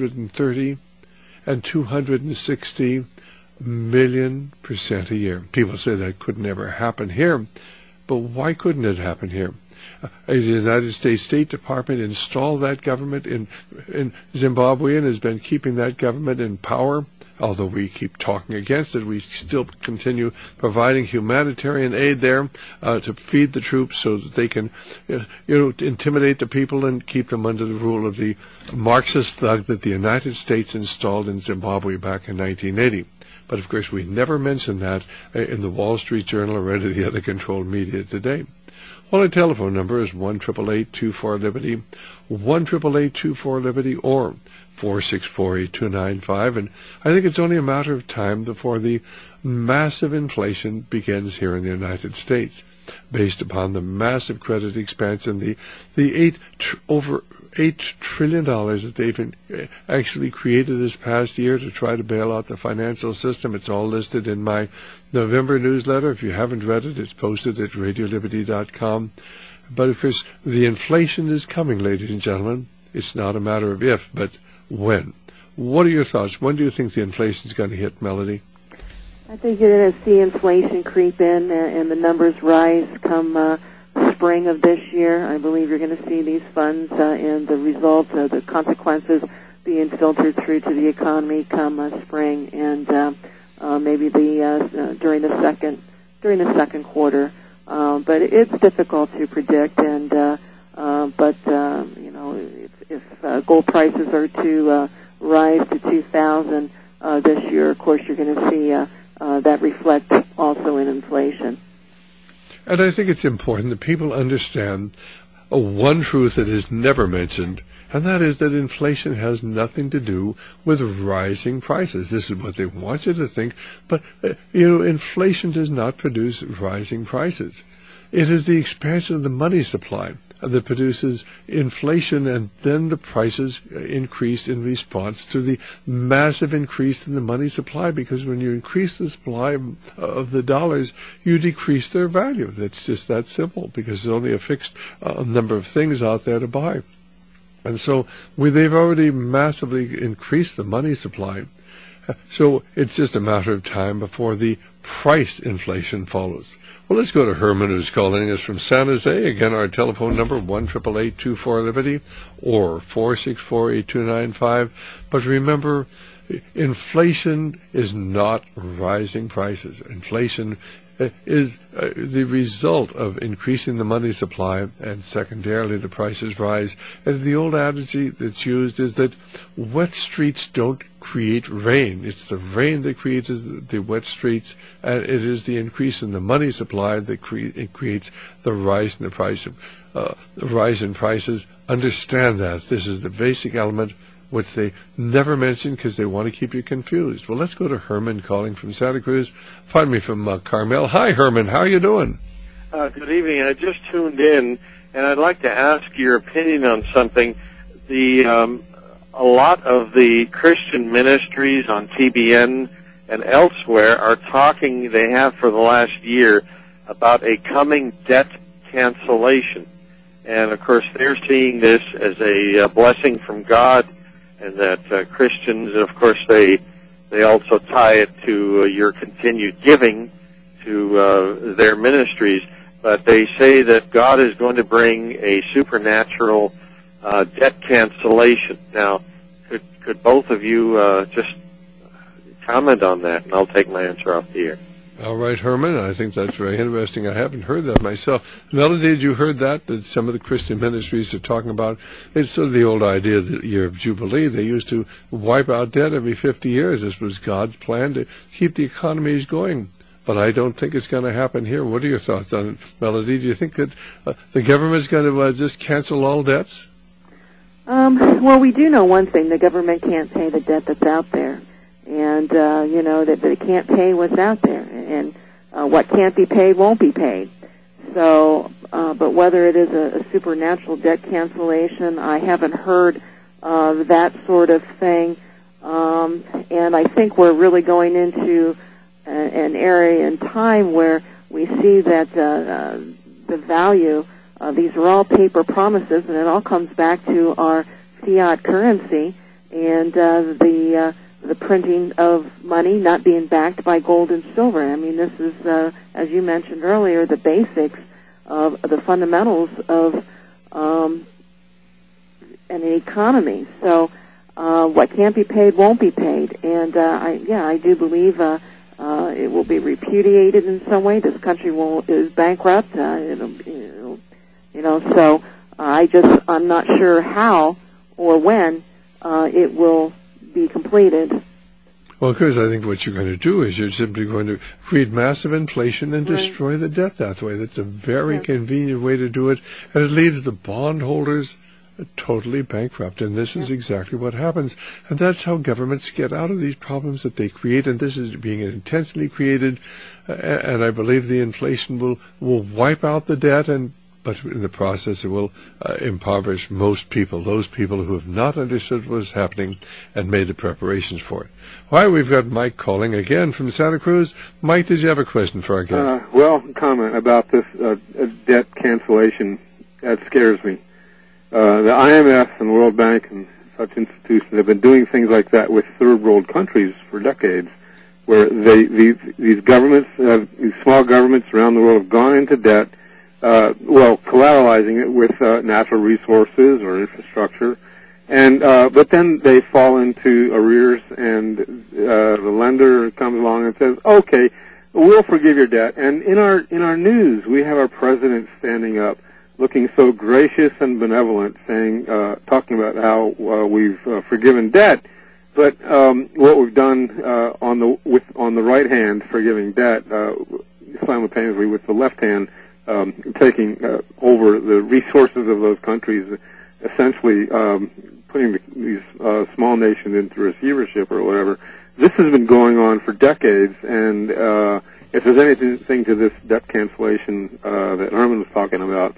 230 and 260 million% a year. People say that could never happen here, but why couldn't it happen here? The United States State Department installed that government in Zimbabwe and has been keeping that government in power. Although we keep talking against it, we still continue providing humanitarian aid there to feed the troops so that they can, intimidate the people and keep them under the rule of the Marxist thug that the United States installed in Zimbabwe back in 1980. But, of course, we never mention that in the Wall Street Journal or any of the other controlled media today. Well, our telephone number is 1-888-24-LIBERTY, 1-888-24-LIBERTY, or 464-8295. And I think it's only a matter of time before the massive inflation begins here in the United States, based upon the massive credit expansion, the over $8 trillion that they've actually created this past year to try to bail out the financial system. It's all listed in my November newsletter. If you haven't read it, it's posted at RadioLiberty.com. But of course, the inflation is coming, ladies and gentlemen. It's not a matter of if, but when. What are your thoughts? When do you think the inflation is going to hit, Melody? I think you're going to see inflation creep in and the numbers rise come spring of this year. I believe you're going to see these funds and the results, the consequences being filtered through to the economy come spring, and maybe during the second quarter. But it's difficult to predict, and but if gold prices are to rise to 2,000 this year, of course you're going to see that reflect also in inflation. And I think it's important that people understand one truth that is never mentioned, and that is that inflation has nothing to do with rising prices. This is what they want you to think, but inflation does not produce rising prices. It is the expansion of the money supply that produces inflation, and then the prices increase in response to the massive increase in the money supply, because when you increase the supply of the dollars, you decrease their value. That's just that simple, because there's only a fixed number of things out there to buy. And so they've already massively increased the money supply. So it's just a matter of time before the price inflation follows. Well, let's go to Herman, who's calling us from San Jose. Again, our telephone number, 1-888-24-LIBERTY or 464-8295. But remember, inflation is not rising prices. Inflation is the result of increasing the money supply, and secondarily the prices rise. And the old adage that's used is that wet streets don't create rain. It's the rain that creates the wet streets, and it is the increase in the money supply that creates the rise in the rise in prices. Understand that. This is the basic element which they never mention because they want to keep you confused. Well, let's go to Herman calling from Santa Cruz. Pardon me, from Carmel. Hi, Herman. How are you doing? Good evening. I just tuned in, and I'd like to ask your opinion on something. A lot of the Christian ministries on TBN and elsewhere are talking, they have for the last year, about a coming debt cancellation. And, of course, they're seeing this as a blessing from God, and that Christians, of course, they also tie it to your continued giving to their ministries. But they say that God is going to bring a supernatural debt cancellation. Now, could both of you just comment on that, and I'll take my answer off the air. All right, Herman, I think that's very interesting. I haven't heard that myself. Melody, had you heard that some of the Christian ministries are talking about? It's sort of the old idea that the year of Jubilee. They used to wipe out debt every 50 years. This was God's plan to keep the economies going. But I don't think it's going to happen here. What are your thoughts on it, Melody? Do you think that the government's going to just cancel all debts? Well, we do know one thing. The government can't pay the debt that's out there. And, that they can't pay what's out there. And what can't be paid won't be paid. So, but whether it is a supernatural debt cancellation, I haven't heard of that sort of thing. And I think we're really going into an area in time where we see that the value, these are all paper promises, and it all comes back to our fiat currency and the printing of money not being backed by gold and silver. I mean, this is, as you mentioned earlier, the basics of the fundamentals of an economy. So what can't be paid won't be paid. And, I do believe it will be repudiated in some way. This country is bankrupt. So I'm not sure how or when it will be completed. Well, because I think what you're going to do is you're simply going to create massive inflation and destroy the debt that way. That's a very convenient way to do it, and it leaves the bondholders totally bankrupt, and this is exactly what happens. And that's how governments get out of these problems that they create, and this is being intentionally created, and I believe the inflation will wipe out the debt, but in the process it will impoverish most people, those people who have not understood what is happening and made the preparations for it. All right, we've got Mike calling again from Santa Cruz. Mike, did you have a question for our guest? Comment about this debt cancellation. That scares me. The IMF and the World Bank and such institutions have been doing things like that with third world countries for decades, where these governments, these small governments around the world have gone into debt. collateralizing it with natural resources or infrastructure. And but then they fall into arrears, and the lender comes along and says, "Okay, we'll forgive your debt." And in our news, we have our president standing up, looking so gracious and benevolent, saying, talking about how we've forgiven debt. But what we've done on the right hand, forgiving debt, simultaneously with the left hand taking over the resources of those countries, essentially putting these small nations into receivership or whatever. This has been going on for decades, and if there's anything to this debt cancellation that Herman was talking about,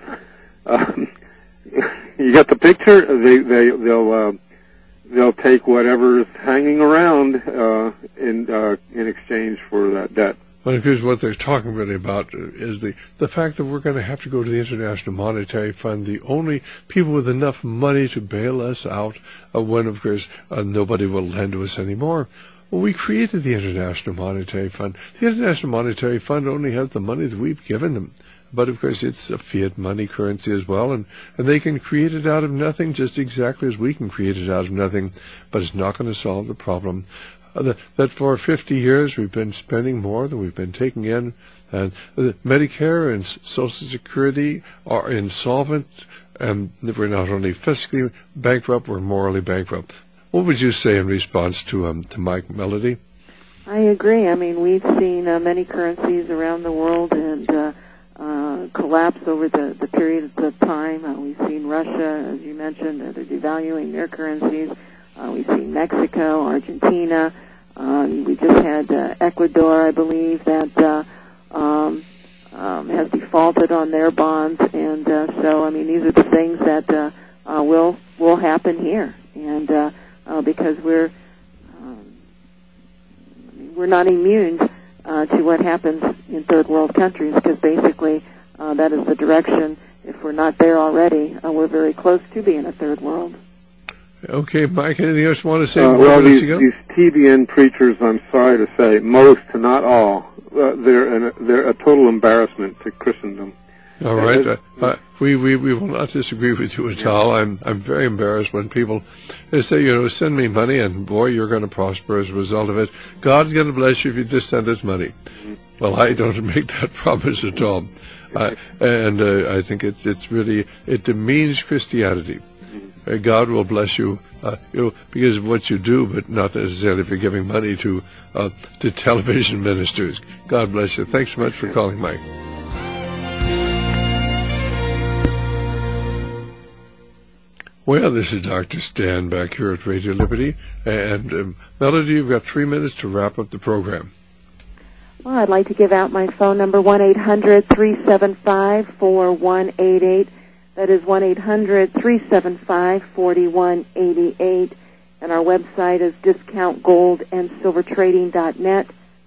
you got the picture. They'll take whatever's hanging around in exchange for that debt. Well, because what they're talking really about is the fact that we're going to have to go to the International Monetary Fund, the only people with enough money to bail us out when, of course, nobody will lend to us anymore. Well, we created the International Monetary Fund. The International Monetary Fund only has the money that we've given them. But, of course, it's a fiat money currency as well, and they can create it out of nothing just exactly as we can create it out of nothing, but it's not going to solve the problem. That for 50 years we've been spending more than we've been taking in, and Medicare and Social Security are insolvent, and we're not only fiscally bankrupt, we're morally bankrupt. What would you say in response to Mike Melody? I agree. I mean, we've seen many currencies around the world and collapse over the period of time. We've seen Russia, as you mentioned, they're devaluing their currencies. We've seen Mexico, Argentina. We just had Ecuador, I believe, that has defaulted on their bonds. And so, I mean, these are the things that will happen here. And because we're not immune to what happens in third world countries, because basically that is the direction. If we're not there already, we're very close to being a third world. Okay, Mike, anything else you want to say? These TBN preachers, I'm sorry to say, most, not all, they're a total embarrassment to Christendom. All right, we will not disagree with you at all. I'm very embarrassed when people say, send me money, and boy, you're going to prosper as a result of it. God's going to bless you if you just send us money. Well, I don't make that promise at all, and I think it demeans Christianity. God will bless you, because of what you do, but not necessarily for giving money to television ministers. God bless you. Thanks so much for calling, Mike. Well, this is Dr. Stan back here at Radio Liberty, and Melody, you've got 3 minutes to wrap up the program. Well, I'd like to give out my phone number, 1-800-375-4188. That is 1-800-375-4188. And our website is discountgoldandsilvertrading.net,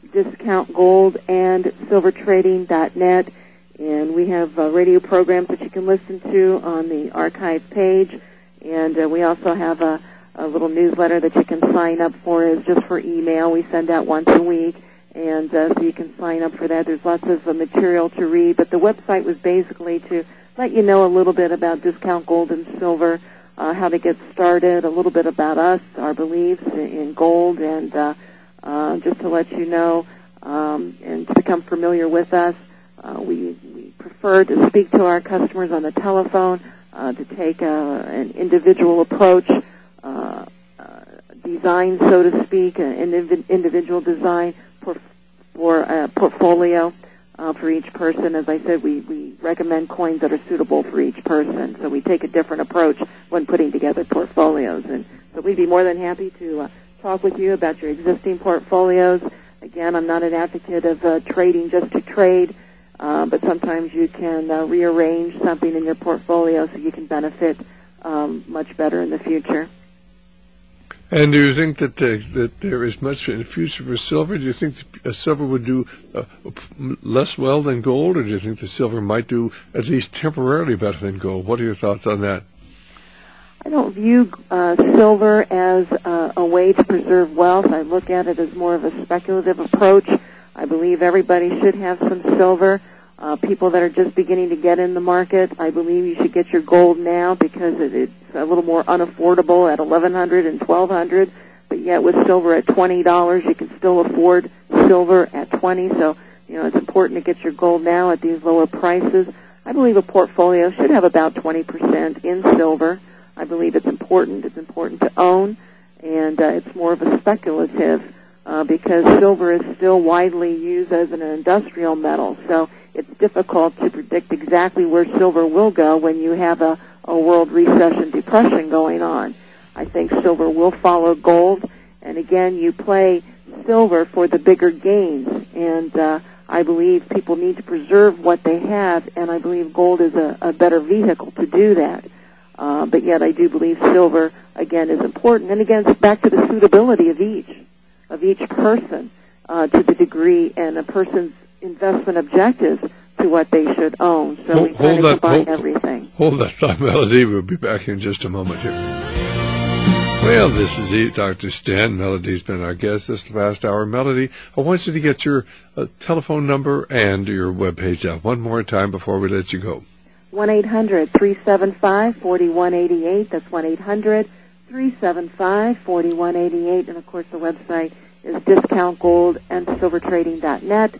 discountgoldandsilvertrading.net. And we have radio programs that you can listen to on the archive page. And we also have a little newsletter that you can sign up for. It's just for email. We send out once a week. And so you can sign up for that. There's lots of material to read. But the website was basically to let you know a little bit about Discount Gold and Silver, how to get started, a little bit about us, our beliefs in gold, and just to let you know and to become familiar with us. We prefer to speak to our customers on the telephone, to take an individual approach, design, so to speak, an individual design for a portfolio. For each person. As I said, we recommend coins that are suitable for each person. So we take a different approach when putting together portfolios. And so we'd be more than happy to talk with you about your existing portfolios. Again, I'm not an advocate of trading just to trade, but sometimes you can rearrange something in your portfolio so you can benefit much better in the future. And do you think that there is much in the future for silver? Do you think silver would do less well than gold, or do you think the silver might do at least temporarily better than gold? What are your thoughts on that? I don't view silver as a way to preserve wealth. I look at it as more of a speculative approach. I believe everybody should have some silver. People that are just beginning to get in the market, I believe you should get your gold now because it's a little more unaffordable at $1,100 and $1,200. But yet with silver at $20, you can still afford silver at $20. So, it's important to get your gold now at these lower prices. I believe a portfolio should have about 20% in silver. I believe it's important. It's important to own, and it's more of a speculative because silver is still widely used as an industrial metal. So it's difficult to predict exactly where silver will go when you have a world recession, depression going on. I think silver will follow gold, and again, you play silver for the bigger gains, and I believe people need to preserve what they have, and I believe gold is a better vehicle to do that. But yet I do believe silver, again, is important. And again, it's back to the suitability of each person to the degree and a person's investment objectives to what they should own. So we kind of combine everything. Hold that thought, Melody. We'll be back in just a moment here. Well, this is Dr. Stan. Melody's been our guest this last hour. Melody, I want you to get your telephone number and your webpage out one more time before we let you go. 1-800-375-4188. That's 1-800-375-4188. And, of course, the website is discountgoldandsilvertrading.net.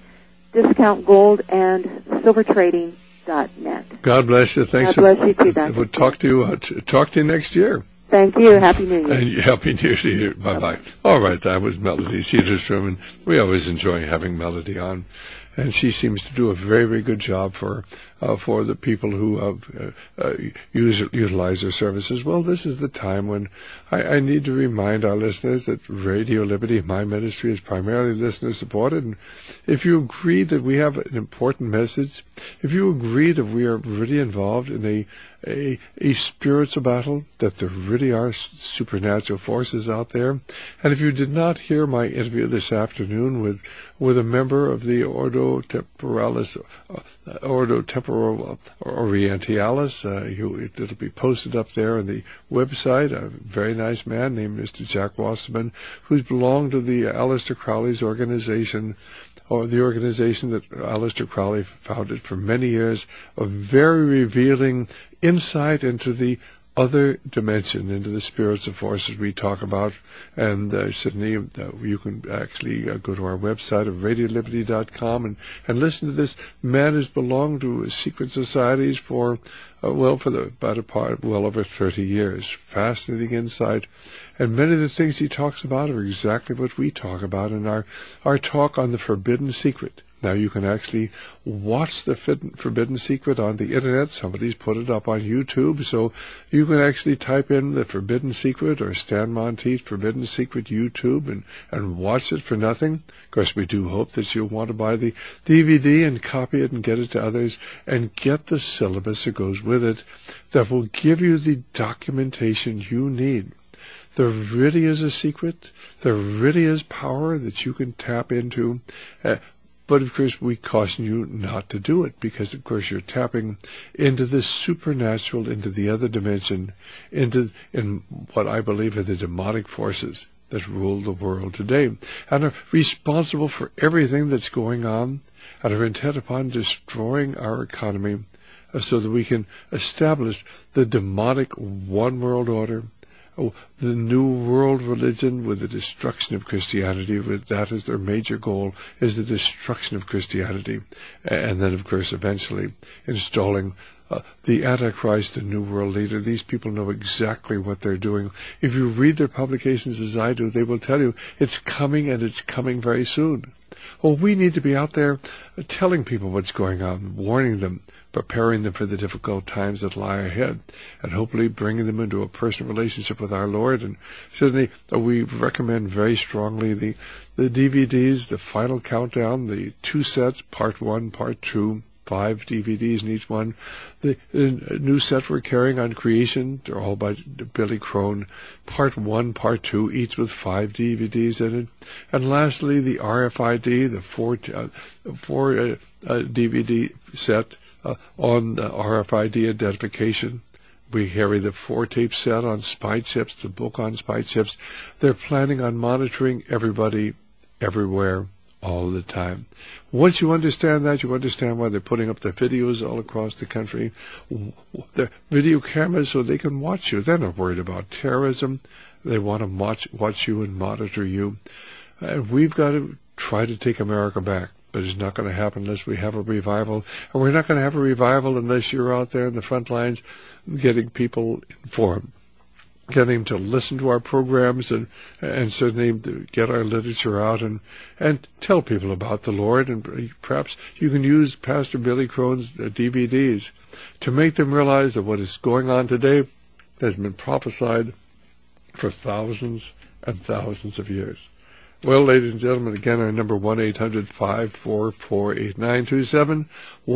Discountgoldandsilvertrading.net. God bless you. Thanks. God bless you too, Dr. We'll talk to you next year. Thank you. Happy New Year. And Happy New Year to you. Bye-bye. All right, that was Melody Cedarstrom, and we always enjoy having Melody on. And she seems to do a very, very good job for the people who utilize her services. Well, this is the time when I need to remind our listeners that Radio Liberty, my ministry, is primarily listener-supported. And if you agree that we have an important message, if you agree that we are really involved in a spiritual battle, that there really are supernatural forces out there, and if you did not hear my interview this afternoon with a member of the Ordo Temporalis Orientalis, it'll be posted up there on the website. A very nice man named Mr. Jack Wasserman, who's belonged to the Aleister Crowley's organization, or the organization that Aleister Crowley founded for many years, a very revealing insight into the other dimension, into the spiritual forces we talk about. And Sydney, you can actually go to our website of radioliberty.com and listen to this man who's belonged to secret societies for the better part, over 30 years. Fascinating insight. And many of the things he talks about are exactly what we talk about in our talk on the Forbidden Secret. Now, you can actually watch the Forbidden Secret on the Internet. Somebody's put it up on YouTube, so you can actually type in the Forbidden Secret or Stan Monteith Forbidden Secret YouTube and watch it for nothing. Of course, we do hope that you'll want to buy the DVD and copy it and get it to others and get the syllabus that goes with it that will give you the documentation you need. There really is a secret. There really is power that you can tap into. But, of course, we caution you not to do it because, of course, you're tapping into the supernatural, into the other dimension, in what I believe are the demonic forces that rule the world today and are responsible for everything that's going on and are intent upon destroying our economy so that we can establish the demonic one world order, the new world religion with the destruction of Christianity. That is their major goal, is the destruction of Christianity. And then, of course, eventually installing the Antichrist, the new world leader. These people know exactly what they're doing. If you read their publications as I do, they will tell you it's coming, and it's coming very soon. Well, we need to be out there telling people what's going on, warning them, preparing them for the difficult times that lie ahead, and hopefully bringing them into a personal relationship with our Lord. And certainly we recommend very strongly the DVDs, the Final Countdown, the 2 sets, Part 1, Part 2, 5 DVDs in each one. The new set we're carrying on creation, they're all by Billy Crone, Part 1, Part 2, each with 5 DVDs in it. And lastly, the RFID, the 4 DVD set on the RFID identification. We carry the 4-tape set on spy chips, the book on spy chips. They're planning on monitoring everybody, everywhere, all the time. Once you understand that, you understand why they're putting up the videos all across the country. The video cameras so they can watch you. They're not worried about terrorism. They want to watch you and monitor you. And we've got to try to take America back. But it's not going to happen unless we have a revival. And we're not going to have a revival unless you're out there in the front lines getting people informed, getting them to listen to our programs and certainly to get our literature out and tell people about the Lord. And perhaps you can use Pastor Billy Crone's DVDs to make them realize that what is going on today has been prophesied for thousands and thousands of years. Well, ladies and gentlemen, again, our number 1-800-544-8927,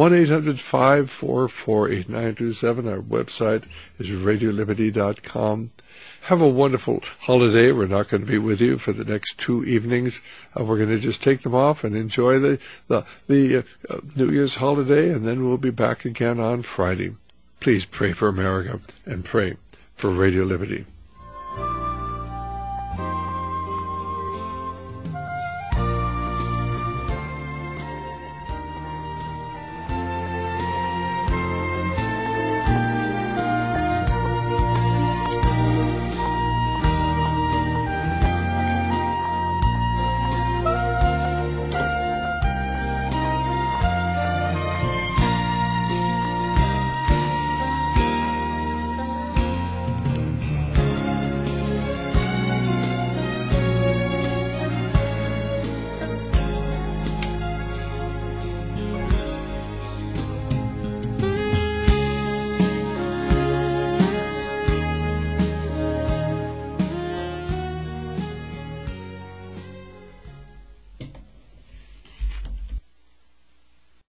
1-800-544-8927. Our website is radioliberty.com. Have a wonderful holiday. We're not going to be with you for the next 2 evenings. We're going to just take them off and enjoy the New Year's holiday, and then we'll be back again on Friday. Please pray for America and pray for Radio Liberty.